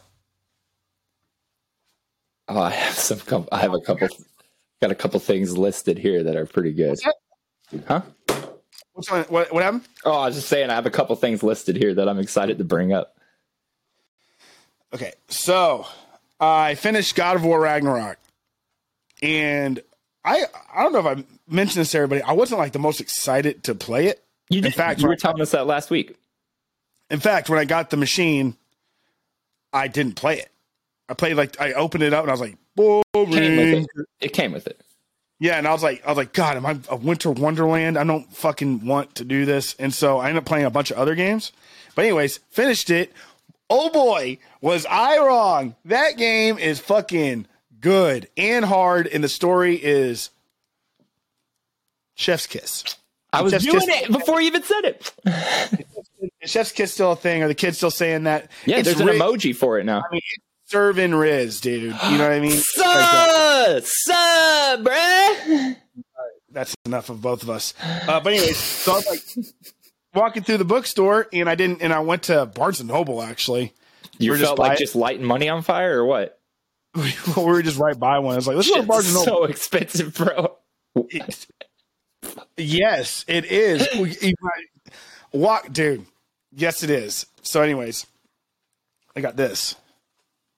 Oh, I have some. couple- I have a couple. Got a couple things listed here that are pretty good. What's that? Huh? What's on, what? What happened? Oh, I was just saying. I have a couple things listed here that I'm excited to bring up. Okay, so I finished God of War Ragnarok, and I I don't know if I mentioned this to everybody. I wasn't like the most excited to play it. You did. In fact, you when were telling us that last week. In fact, when I got the machine, I didn't play it. I played like I opened it up and I was like, Came with boring. it. It came with it. Yeah, and I was like, I was like, God, am I a winter wonderland? I don't fucking want to do this. And so I ended up playing a bunch of other games. But anyways, finished it. Oh boy, was I wrong. That game is fucking good and hard, and the story is chef's kiss. I was Chef's doing kiss- it before you even said it. Is chef's kiss still a thing? Are the kids still saying that? Yeah, It's there's an Riz- emoji for it now. I mean, it's serving Riz, dude. You know what I mean? Like, Suh, suh, bruh. that's enough of both of us. Uh, but anyways, so I was like walking through the bookstore, and I didn't, and I went to Barnes and Noble actually. You We're just felt like by- just lighting money on fire or what? we were just right by one. I was like, let's go to Barnes and It's Noble. so expensive, bro. It's- yes, it is. We- you- Walk, dude. Yes, it is. So, anyways, I got this.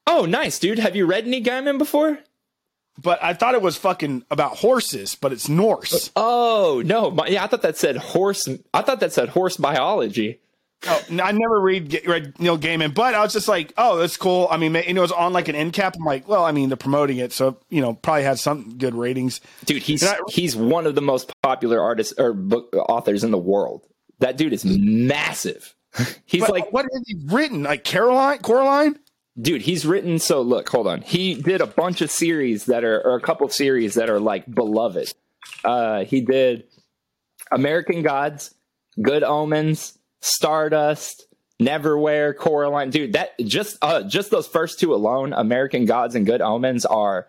Oh, nice, dude. Have you read Neil Gaiman before? But I thought it was fucking about horses, but it's Norse. Oh, no. My, yeah, I thought that said horse. I thought that said horse biology. Oh, no, I never read, read Neil Gaiman, but I was just like, oh, that's cool. I mean, you know, it was on like an end cap. I'm like, well, I mean, they're promoting it, so, you know, probably has some good ratings. Dude, he's I, he's one of the most popular artists or book authors in the world. That dude is massive. He's like, what has he written? Like Caroline, Coraline? Dude, he's written. So look, hold on. He did a bunch of series that are, or a couple of series that are like beloved. Uh, he did American Gods, Good Omens, Stardust, Neverwhere, Coraline. Dude, that just uh, just those first two alone, American Gods and Good Omens, are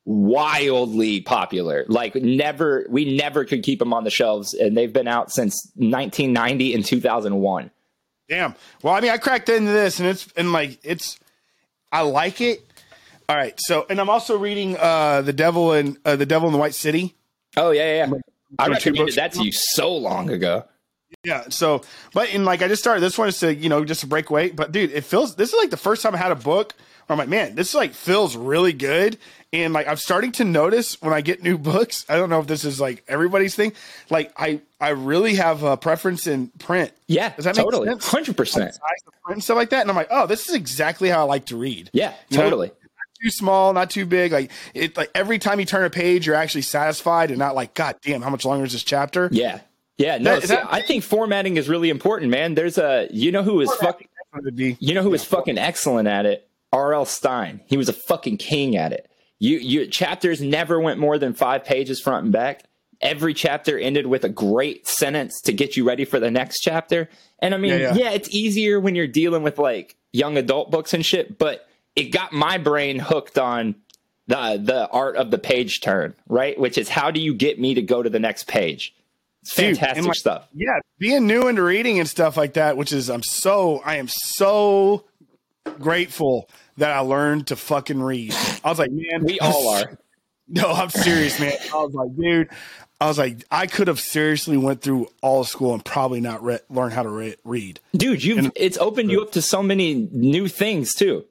wildly popular. Like never, we never could keep them on the shelves, and they've been out since nineteen ninety and two thousand one. Damn. Well, I mean, I cracked into this, and it's and like it's, I like it. All right. So, and I'm also reading uh, the Devil and uh, the Devil in the White City. Oh yeah, yeah. yeah. I Two recommended books. that to you so long ago. Yeah. So, but in like, I just started this one is to, you know, just to break weight. But dude, it feels, this is like the first time I had a book where I'm like, man, this like feels really good. And like, I'm starting to notice when I get new books, I don't know if this is like everybody's thing. Like I, I really have a preference in print. Yeah, Does that totally. make sense? one hundred percent. Size of print and stuff like that. And I'm like, oh, this is exactly how I like to read. Yeah, You know? totally. Not too small, not too big. Like it, like every time you turn a page, you're actually satisfied and not like, God damn, how much longer is this chapter? Yeah. Yeah, no, That- see, that- I think formatting is really important, man. There's a, you know who is fucking, Would be- you know who is fucking excellent at it? R L. Stein. He was a fucking king at it. You, you chapters never went more than five pages front and back. Every chapter ended with a great sentence to get you ready for the next chapter. And I mean, Yeah, yeah, yeah. it's easier when you're dealing with like young adult books and shit, but it got my brain hooked on the the art of the page turn, right? Which is how do you get me to go to the next page? It's Dude, fantastic and like- stuff. Yeah, being new into reading and stuff like that, which is I'm so I am so grateful that I learned to fucking read. I was like, man, We all are. No, I'm serious, man. I was like, dude, I was like, I could have seriously went through all of school and probably not re- learn how to re- read. Dude, you've it's opened you up to so many new things too.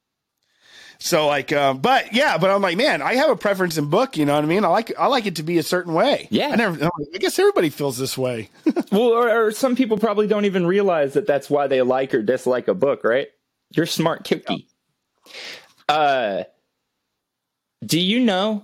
So like, um, but yeah, but I'm like, man, I have a preference in book. You know what I mean? I like I like it to be a certain way. Yeah. I never. I guess everybody feels this way. Well, or, or some people probably don't even realize that that's why they like or dislike a book, right? You're smart cookie. Uh, do you know?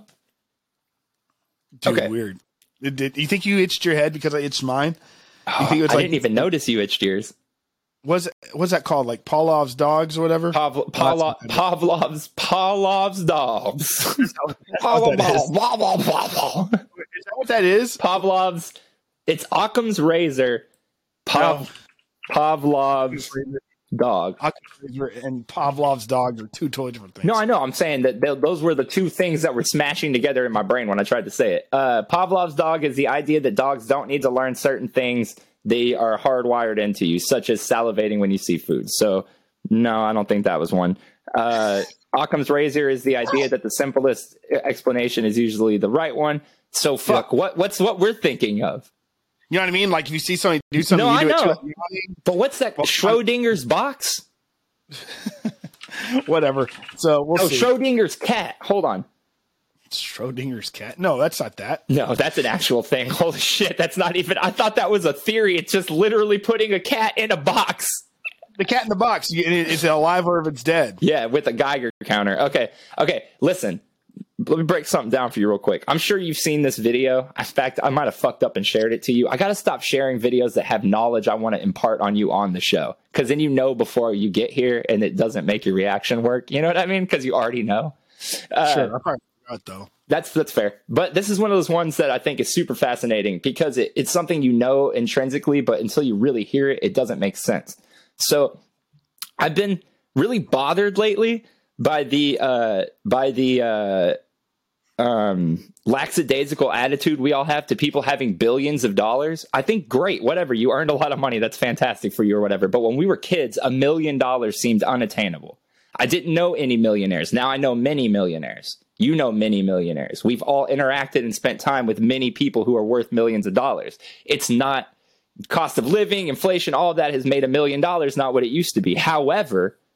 Dude, Okay. weird. Did, did you think you itched your head because I itched mine? You think it was I like didn't even notice you itched yours. was what's that called? Like Pavlov's dogs or whatever? Pavlo, Pavlo, Pavlov's Pavlov's dogs. Pavlov's, blah, blah, blah, blah. Is that what that is? Pavlov's. It's Occam's razor. Pav, Pavlov's dog. And Pavlov's dogs are two totally different things. No, I know. I'm saying that th- those were the two things that were smashing together in my brain when I tried to say it. Uh, Pavlov's dog is the idea that dogs don't need to learn certain things. They are hardwired into you, such as salivating when you see food. So, no, I don't think that was one. Uh, Occam's razor is the idea that the simplest explanation is usually the right one. So, fuck, Yeah. what what's what we're thinking of? You know what I mean? Like if you see somebody do something, No, you I do it know. too. You know what I mean? But what's that? Well, Schrodinger's box? Whatever. So we'll Oh, see. Schrodinger's cat. Hold on. Schrodinger's cat. No, that's not that. No, that's an actual thing. Holy shit, that's not even... I thought that was a theory. It's just literally putting a cat in a box. The cat in the box. You- Is it alive or if it's dead? Yeah, with a Geiger counter. Okay, okay, listen. Let me break something down for you real quick. I'm sure you've seen this video. In fact, I might have fucked up and shared it to you. I got to stop sharing videos that have knowledge I want to impart on you on the show. Because then you know before you get here and it doesn't make your reaction work. You know what I mean? Because you already know. Uh, Sure. I probably forgot though. That's that's fair. But this is one of those ones that I think is super fascinating because it, it's something you know intrinsically, but until you really hear it, it doesn't make sense. So I've been really bothered lately by the uh, by the uh, um, lackadaisical attitude we all have to people having billions of dollars. I think great, whatever. You earned a lot of money. That's fantastic for you or whatever. But when we were kids, a million dollars seemed unattainable. I didn't know any millionaires. Now I know many millionaires. You know many millionaires. We've all interacted and spent time with many people who are worth millions of dollars. It's not cost of living, inflation, all of that has made a million dollars not what it used to be. However,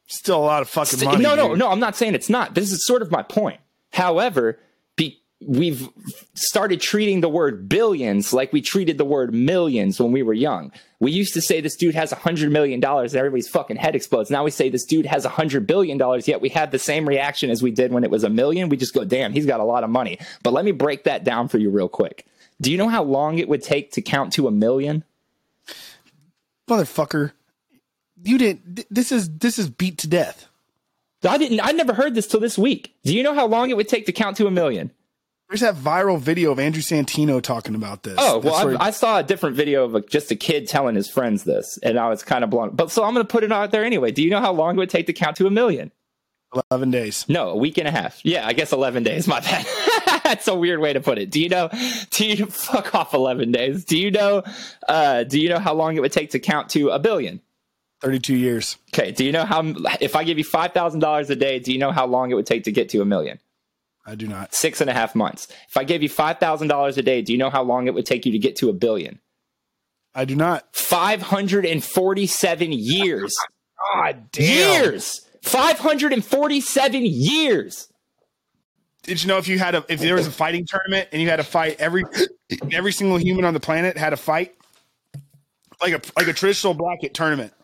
Still a lot of fucking St- money. no, no, dude. no. I'm not saying it's not. This is sort of my point. However, be, we've started treating the word billions like we treated the word millions when we were young. We used to say this dude has a hundred million dollars and everybody's fucking head explodes. Now we say this dude has a hundred billion dollars, yet we have the same reaction as we did when it was a million. We just go, damn, he's got a lot of money. But let me break that down for you real quick. Do you know how long it would take to count to a million? Motherfucker. You didn't. This is this is beat to death. I didn't. I never heard this till this week. Do you know how long it would take to count to a million? There's that viral video of Andrew Santino talking about this. Oh, well, That's where- I, I saw a different video of a, just a kid telling his friends this, and I was kind of blown. But so I'm going to put it out there anyway. Do you know how long it would take to count to a million? eleven days. No, a week and a half. Yeah, I guess eleven days. My bad. That's a weird way to put it. Do you know? Do you fuck off eleven days? Do you know? Uh, do you know how long it would take to count to a billion? thirty-two years. Okay. Do you know how? If I give you five thousand dollars a day, do you know how long it would take to get to a million? I do not. Six and a half months. If I gave you five thousand dollars a day, do you know how long it would take you to get to a billion? I do not. five hundred forty-seven years. God damn. Years. five hundred forty-seven years. Did you know if you had a if there was a fighting tournament and you had to fight every every single human on the planet had a fight like a like a traditional bracket tournament?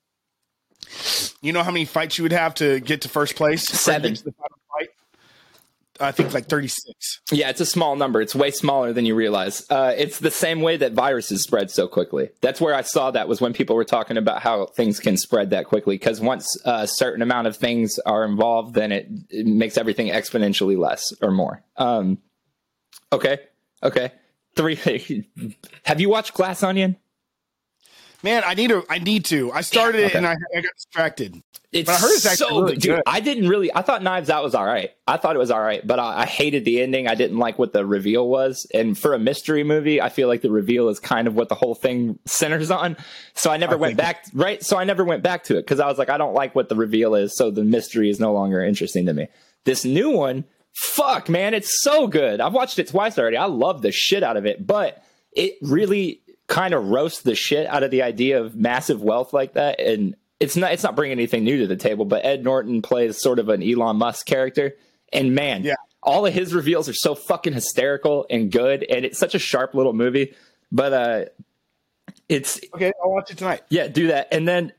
You know how many fights you would have to get to first place? Seven. To the final fight? I think like thirty-six. Yeah, it's a small number. It's way smaller than you realize. Uh, it's the same way that viruses spread so quickly. That's where I saw that was when people were talking about how things can spread that quickly. Because once a certain amount of things are involved, then it, it makes everything exponentially less or more. Um, okay. Okay. Three. Have you watched Glass Onion? Man, I need to. I need to. I started it Okay. and I, I got distracted. It's But I heard it's actually so really good. Dude, good. I didn't really. I thought Knives Out was all right. I thought it was all right, but I, I hated the ending. I didn't like what the reveal was. And for a mystery movie, I feel like the reveal is kind of what the whole thing centers on. So I never I went think- back. Right. So I never went back to it because I was like, I don't like what the reveal is. So the mystery is no longer interesting to me. This new one, fuck, man, it's so good. I've watched it twice already. I love the shit out of it, but it really kind of roasts the shit out of the idea of massive wealth like that. And it's not it's not bringing anything new to the table, but Ed Norton plays sort of an Elon Musk character. And man, Yeah. all of his reveals are so fucking hysterical and good. And it's such a sharp little movie. But uh, it's, Okay, I'll watch it tonight. yeah, do that. And then,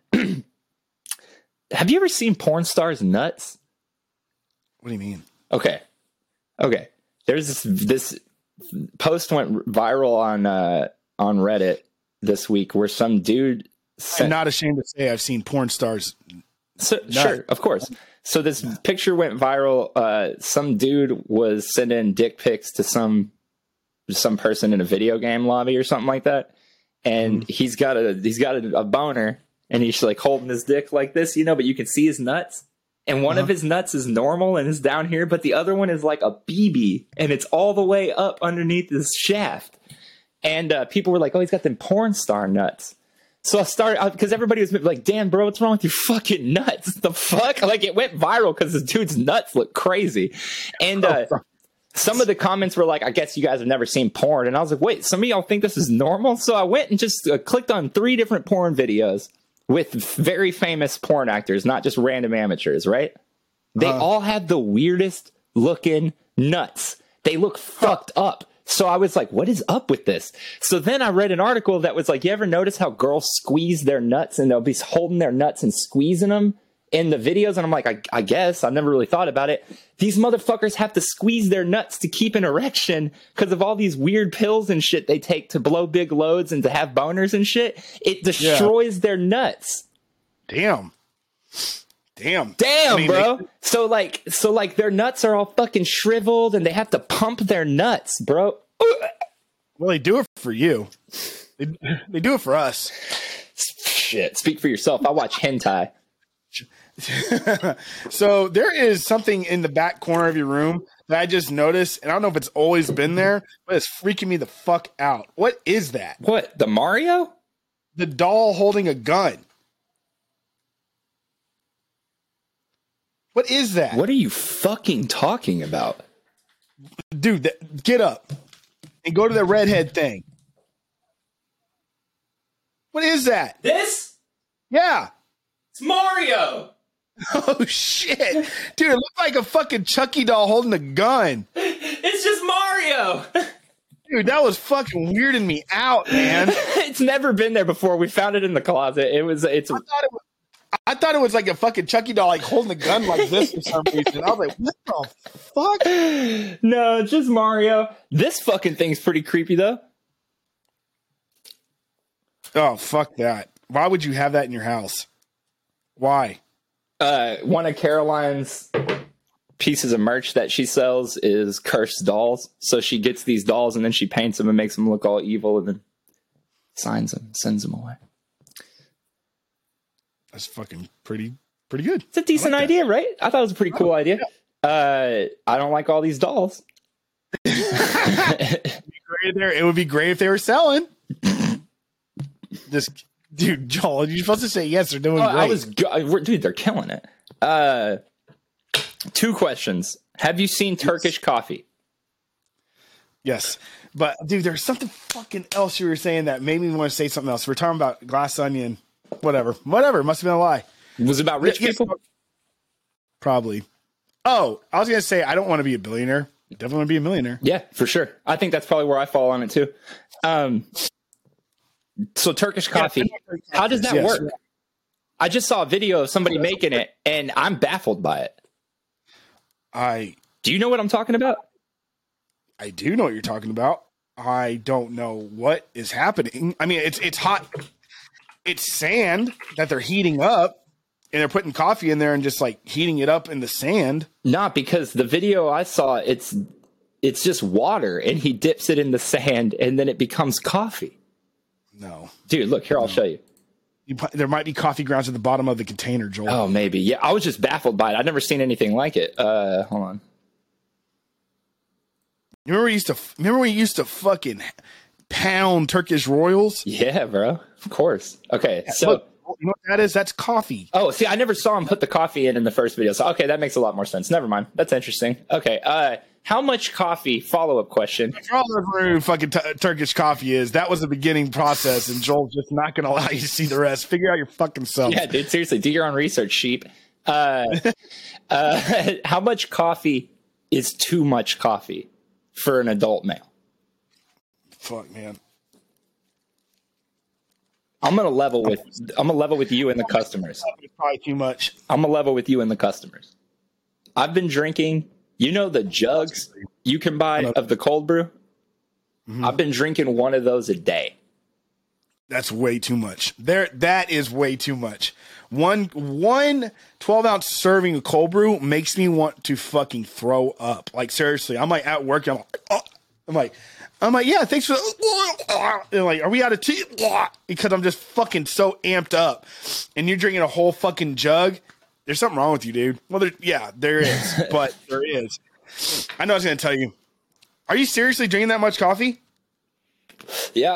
have you ever seen Porn Stars Nuts? What do you mean? Okay. Okay. There's this, this post went viral on, uh, on Reddit this week where some dude I'm sent, not ashamed to say I've seen porn stars. So, sure, of course. So this picture went viral. Uh, some dude was sending dick pics to some some person in a video game lobby or something like that, and he's got a he's got a, a boner, and he's like holding his dick like this, you know, but you can see his nuts, and one of his nuts is normal and is down here, but the other one is like a B B, and it's all the way up underneath his shaft, and uh, people were like, "Oh, he's got them porn star nuts." So I started, because everybody was like, damn, bro, what's wrong with your fucking nuts? The fuck? Like, it went viral because this dude's nuts look crazy. And uh, some of the comments were like, I guess you guys have never seen porn. And I was like, wait, some of y'all think this is normal? So I went and just uh, clicked on three different porn videos with very famous porn actors, not just random amateurs, right? They Uh. all have the weirdest looking nuts. They look fucked up. So I was like, what is up with this? So then I read an article that was like, you ever notice how girls squeeze their nuts and they'll be holding their nuts and squeezing them in the videos? And I'm like, I, I guess. I've never really thought about it. These motherfuckers have to squeeze their nuts to keep an erection because of all these weird pills and shit they take to blow big loads and to have boners and shit. It destroys their nuts. Damn. Damn. Damn, I mean, bro. they- so like, so like their nuts are all fucking shriveled and they have to pump their nuts, bro. well, they do it for you. They, they do it for us. Shit. Speak for yourself. I watch hentai. So there is something in the back corner of your room that I just noticed, and I don't know if it's always been there, but it's freaking me the fuck out. What is that? What? The Mario? The doll holding a gun. What is that? What are you fucking talking about? Dude, that, get up and go to the redhead thing. What is that? This? Yeah. It's Mario. Oh shit, dude! It looked like a fucking Chucky doll holding a gun. It's just Mario. Dude, that was fucking weirding me out, man. It's never been there before. We found it in the closet. It was. It's. I thought it was, I thought it was like a fucking Chucky doll, like holding a gun like this for some reason. I was like, what the fuck? No, it's just Mario. This fucking thing's pretty creepy though. Oh fuck that! Why would you have that in your house? Why? Uh, one of Caroline's pieces of merch that she sells is cursed dolls. So she gets these dolls and then she paints them and makes them look all evil and then signs them, sends them away. That's fucking pretty, pretty good. It's a decent like idea, right? I thought it was a pretty cool idea. Uh, I don't like all these dolls. It would be great if they were selling. This dude, Joel, you're supposed to say yes. They're doing Oh, great. I was, go- dude, they're killing it. Uh, two questions. Have you seen Turkish coffee? Yes, but dude, there's something fucking else you were saying that made me want to say something else. We're talking about Glass Onion, whatever, whatever. Must have been a lie. Was it about rich Yes, people? Probably. Oh, I was gonna say I don't want to be a billionaire. I definitely want to be a millionaire. Yeah, for sure. I think that's probably where I fall on it too. Um, so Turkish coffee, how does that Yes. work? I just saw a video of somebody making it, and I'm baffled by it. I Do you know what I'm talking about? I do know what you're talking about. I don't know what is happening. I mean, it's it's hot. It's sand that they're heating up, and they're putting coffee in there and just like heating it up in the sand. Not because the video I saw, it's it's just water, and he dips it in the sand, and then it becomes coffee. No, Dude, look here. I'll show you. you, there might be coffee grounds at the bottom of the container, Joel. Oh, maybe. Yeah, I was just baffled by it. I've never seen anything like it. Uh, hold on. You remember we used to remember we used to fucking pound Turkish Royals? Yeah, bro. Of course. Okay, so. Look, you know what that is? That's coffee. Oh, see, I never saw him put the coffee in in the first video. So, okay, that makes a lot more sense. Never mind. That's interesting. Okay, uh, how much coffee? Follow-up question. For all over who fucking t- Turkish coffee is, that was the beginning process, and Joel's just not going to allow you to see the rest. Figure out your fucking self. Yeah, dude, seriously, do your own research, sheep. Uh, uh, how much coffee is too much coffee for an adult male? Fuck, man. I'm gonna level with I'm gonna level with you and the customers. It's probably too much. I'm gonna level with you and the customers. I've been drinking, you know, the jugs you can buy of the cold brew. Mm-hmm. I've been drinking one of those a day. That's way too much. There, that is way too much. One, one twelve ounce serving of cold brew makes me want to fucking throw up. Like, seriously, I'm like at work. I'm like, oh. I'm like, I'm like, yeah, thanks for. And like, are we out of tea? Because I'm just fucking so amped up. And you're drinking a whole fucking jug. There's something wrong with you, dude. Well, there, yeah, there is, but there is. I know I was going to tell you. Are you seriously drinking that much coffee? Yeah.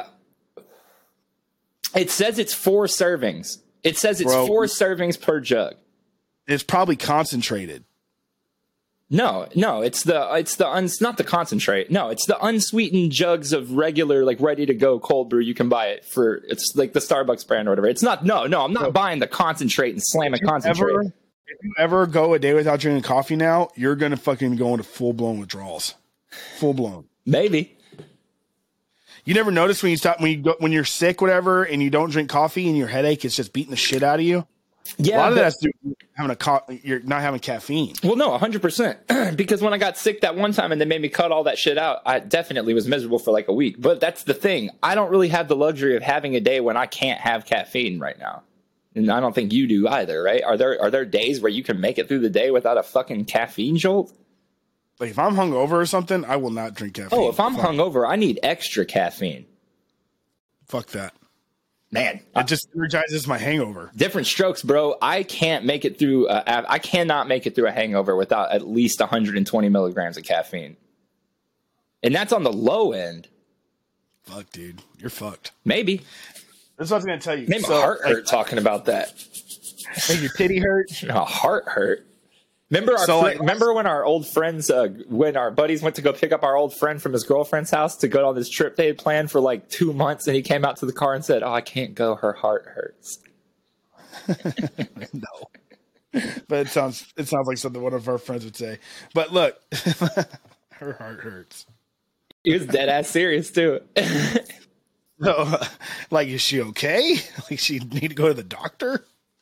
It says it's four servings. It says it's Bro. four servings per jug. It's probably concentrated. No, no, it's the it's the uns not the concentrate. No, it's the unsweetened jugs of regular, like ready to go cold brew. You can buy it for it's like the Starbucks brand or whatever. It's not. No, no, I'm not buying the concentrate and slam a concentrate. Ever, if you ever go a day without drinking coffee now, you're gonna fucking go into full blown withdrawals. Full blown. Maybe. You never notice when you stop when you go when you're sick, whatever, and you don't drink coffee and your headache is just beating the shit out of you. Yeah, a lot of but- that has to do with having a co- you're not having caffeine. Well, no, one hundred percent. Because when I got sick that one time and they made me cut all that shit out, I definitely was miserable for like a week. But that's the thing. I don't really have the luxury of having a day when I can't have caffeine right now. And I don't think you do either, right? Are there are there days where you can make it through the day without a fucking caffeine jolt? Like if I'm hungover or something, I will not drink caffeine. Oh, if I'm Fuck, hungover, I need extra caffeine. fuck that. Man, It just energizes my hangover. different strokes, bro. I can't make it through. A, I cannot make it through a hangover without at least one hundred twenty milligrams of caffeine, and that's on the low end. Fuck, dude, you're fucked. Maybe. That's what I was gonna tell you. Made my So, heart like, hurt talking about that. make your titty hurt. My heart hurt. Remember, our So, fri- like- remember when our old friends, uh, when our buddies went to go pick up our old friend from his girlfriend's house to go on this trip they had planned for like two months, and he came out to the car and said, "Oh, I can't go. Her heart hurts." No. but it sounds it sounds like something one of our friends would say. But look, her heart hurts. He was dead ass serious too. So, uh, like, is she okay? Like, she need to go to the doctor?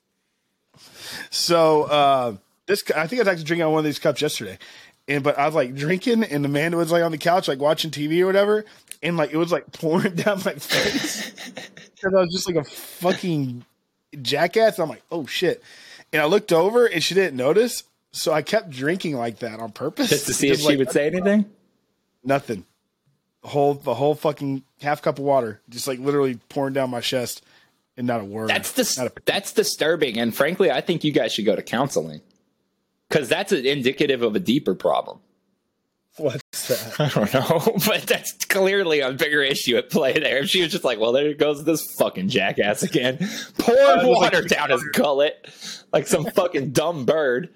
So, uh, this I think I was actually drinking on one of these cups yesterday, and but I was like drinking, and Amanda was like on the couch, like watching T V or whatever, and like it was like pouring down my face because I was just like a fucking jackass. I'm like, oh shit, and I looked over, and she didn't notice, so I kept drinking like that on purpose, Just to see just if she like, would say anything. Nothing. The whole the whole fucking half cup of water, just like literally pouring down my chest, and not a word. That's dis- Not a- that's disturbing, and frankly, I think you guys should go to counseling because that's an indicative of a deeper problem. What's that? I don't know, but that's clearly a bigger issue at play there. If she was just like, "Well, there goes this fucking jackass again," pouring water like, down his gullet like some fucking dumb bird.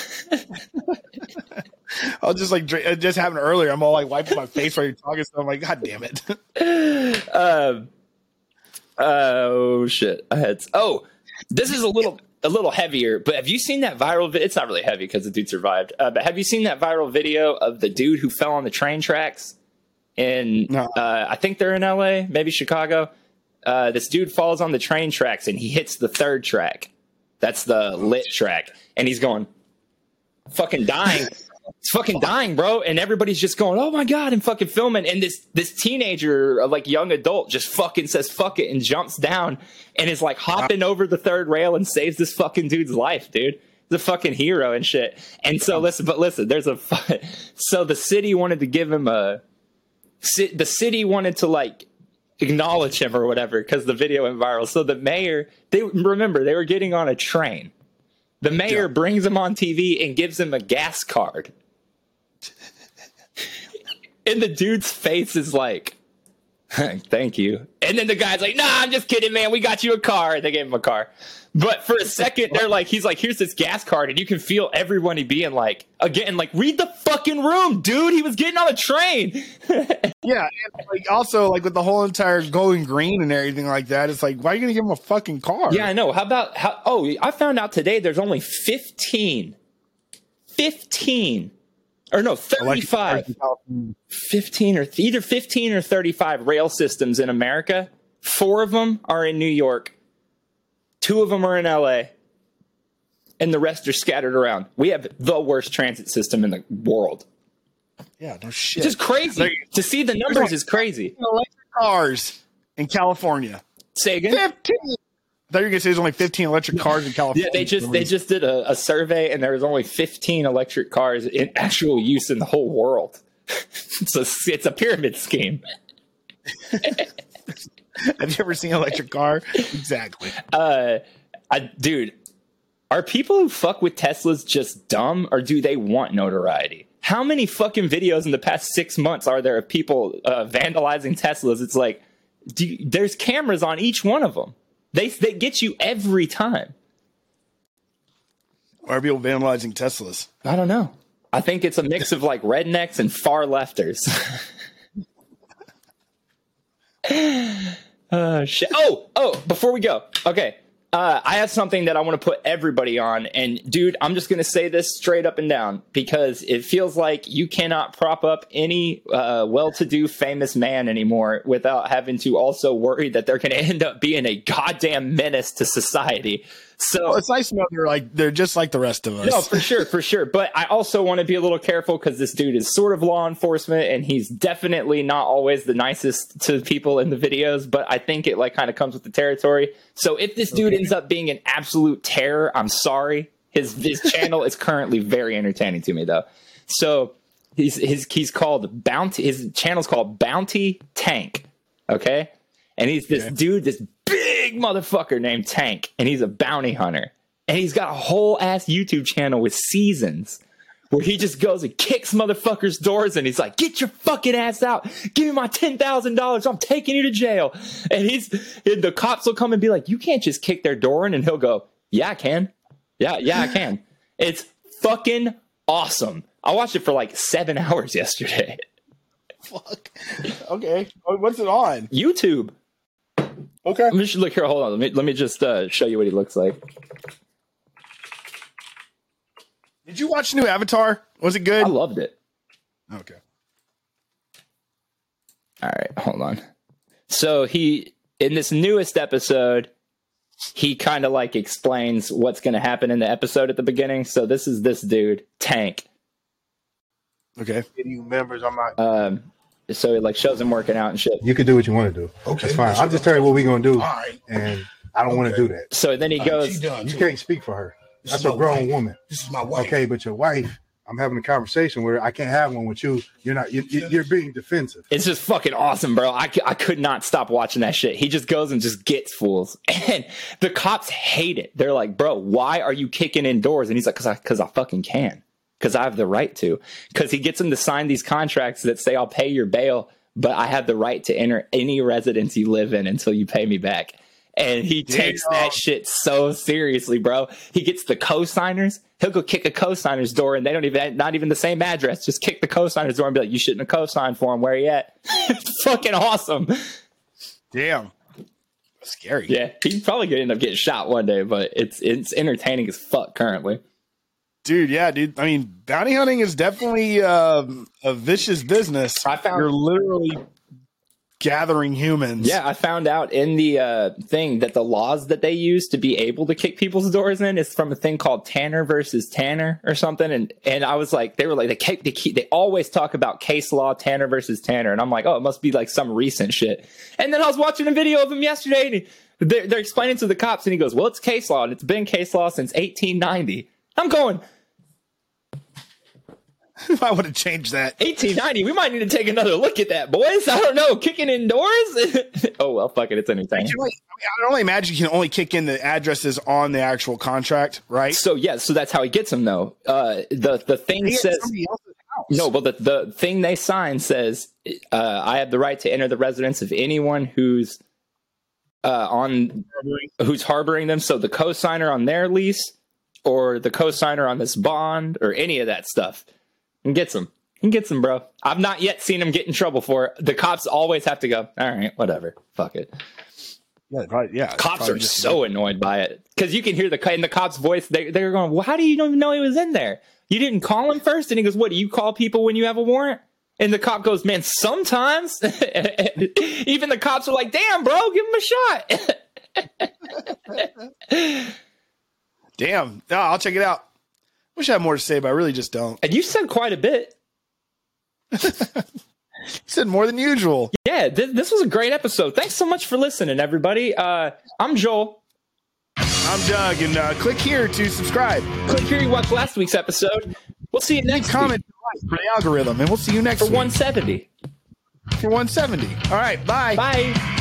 I was just like, drink, it just happened earlier. I'm all like wiping my face while you're talking, so I'm like, God damn it. um. Oh shit! I had. Oh, this is a little a little heavier. But have you seen that viral? Vi- it's not really heavy because the dude survived. Uh, but have you seen that viral video of the dude who fell on the train tracks? In No. uh, I think they're in L A, maybe Chicago. Uh, this dude falls on the train tracks and he hits the third track. That's the lit track, and he's going, fucking dying. He's fucking dying, bro. And everybody's just going, oh my God, and fucking filming. And this this teenager, like young adult, just fucking says fuck it and jumps down and is like hopping over the third rail and saves this fucking dude's life, dude. He's a fucking hero and shit. And so listen, but listen, there's a so the city wanted to give him a the city wanted to like acknowledge him or whatever because the video went viral. So the mayor, they remember they were getting on a train. The mayor yeah. brings him on T V and gives him a gas card. And the dude's face is like, thank you. And then the guy's like, nah, I'm just kidding, man. We got you a car. And they gave him a car. But for a second, they're like, he's like, here's this gas card. And you can feel everybody being like, again, like, read the fucking room, dude. He was getting on a train. Yeah. And like also, like with the whole entire going green and everything like that, it's like, why are you going to give him a fucking car? Yeah, I know. How about, how? oh, I found out today there's only fifteen. fifteen. Or no, thirty-five. fifteen or either fifteen or thirty-five rail systems in America. Four of them are in New York. Two of them are in L A. And the rest are scattered around. We have the worst transit system in the world. Yeah, no shit. It's just crazy. Like, to see the numbers is crazy. Electric cars in California. Say again? fifteen. I thought you were going to say there's only fifteen electric cars in California. Yeah, they just they just did a, a survey, and there was only fifteen electric cars in actual use in the whole world. So it's, it's a pyramid scheme. Have you ever seen an electric car? Exactly. Uh, I, dude, are people who fuck with Teslas just dumb, or do they want notoriety? How many fucking videos in the past six months are there of people uh, vandalizing Teslas? It's like, do you, there's cameras on each one of them. They they get you every time. Why are people vandalizing Teslas? I don't know. I think it's a mix of like rednecks and far lefters. uh, shit. Oh, oh, before we go. Okay. Uh, I have something that I want to put everybody on. And dude, I'm just going to say this straight up and down because it feels like you cannot prop up any uh, well-to-do famous man anymore without having to also worry that they're going to end up being a goddamn menace to society. So well, it's nice to know they're like they're just like the rest of us. No, for sure, for sure. But I also want to be a little careful because this dude is sort of law enforcement, and he's definitely not always the nicest to people in the videos. But I think it like kind of comes with the territory. So if this dude okay. ends up being an absolute terror, I'm sorry. His his channel is currently very entertaining to me though. So he's his he's called Bounty. His channel's called Bounty Tank. Okay, and he's this okay. dude, this big motherfucker named Tank, and he's a bounty hunter, and he's got a whole ass YouTube channel with seasons where he just goes and kicks motherfuckers' doors, and he's like, "Get your fucking ass out! Give me my ten thousand dollars! I'm taking you to jail!" And he's and the cops will come and be like, "You can't just kick their door in," and he'll go, "Yeah, I can. Yeah, yeah, I can." It's fucking awesome. I watched it for like seven hours yesterday. Fuck. Okay, what's it on? YouTube. Okay. Let me just look here. Hold on. Let me let me just uh, show you what he looks like. Did you watch the new Avatar? Was it good? I loved it. Okay. All right, hold on. So he, in this newest episode, he kind of like explains what's going to happen in the episode at the beginning. So this is this dude, Tank. Okay. You members, I'm not. Um, so it like shows him working out and shit. You can do what you want to do. Okay. That's fine. I'm just telling you what we're gonna do, All right. and I don't want to do that. So then he She goes, done. You too. can't speak for her. This That's is a my grown wife. woman. This is my wife. Okay, but your wife, I'm having a conversation with her. I can't have one with you. You're not. You, you- you're being defensive. it's just fucking awesome, bro. I, c- I could not stop watching that shit. He just goes and just gets fools. And the cops hate it. They're like, bro, why are you kicking indoors? And he's like, cause I, cause I fucking can. Cause I have the right to. Cause he gets him to sign these contracts that say I'll pay your bail, but I have the right to enter any residence you live in until you pay me back. And he takes that shit so seriously, bro. He gets the co-signers. He'll go kick a co-signer's door, and they don't even, not even the same address. Just kick the co-signer's door and be like, you shouldn't have co-signed for him. Where you at? It's fucking awesome. Damn. That's scary. Yeah, he's probably going to end up getting shot one day, but it's it's entertaining as fuck currently. Dude, yeah, dude. I mean, bounty hunting is definitely um, a vicious business. I found- You're literally gathering humans. Yeah, I found out in the uh, thing that the laws that they use to be able to kick people's doors in is from a thing called Tanner versus Tanner or something. And and I was like, they were like, they keep, they, keep, they always talk about case law Tanner versus Tanner. And I'm like, oh, it must be like some recent shit. And then I was watching a video of him yesterday, and he, they're, they're explaining to the cops, and he goes, well, it's case law, and it's been case law since eighteen ninety. I'm going, I would have changed that. eighteen ninety, we might need to take another look at that, boys. I don't know, kicking indoors? Oh, well, fuck it, it's entertaining. You only- I, mean, I can only imagine you can only kick in the addresses on the actual contract, right? So, yeah, so that's how he gets them, though. Uh, the, the thing He at says... somebody else's house. No, but the, the thing they sign says, uh, I have the right to enter the residence of anyone who's uh, on who's harboring them. So the co-signer on their lease or the co-signer on this bond or any of that stuff. And gets them. He gets them, bro. I've not yet seen him get in trouble for it. The cops always have to go, all right, whatever. Fuck it. Yeah, probably, yeah. Cops probably are just- so annoyed by it. Because you can hear the in the cop's voice, they, they're going, well, how do you even know he was in there? You didn't call him first? And he goes, what, do you call people when you have a warrant? And the cop goes, man, sometimes. Even the cops are like, damn, bro, give him a shot. Damn. No, I'll check it out. Wish I had more to say, but I really just don't. And you said quite a bit. You said more than usual. Yeah, th- this was a great episode. Thanks so much for listening, everybody. Uh, I'm Joel. I'm Doug, and uh, click here to subscribe. Click here to watch last week's episode. We'll see you next Comment week for the algorithm, and we'll see you next for week one seventy. for one seventy. All right, bye. Bye.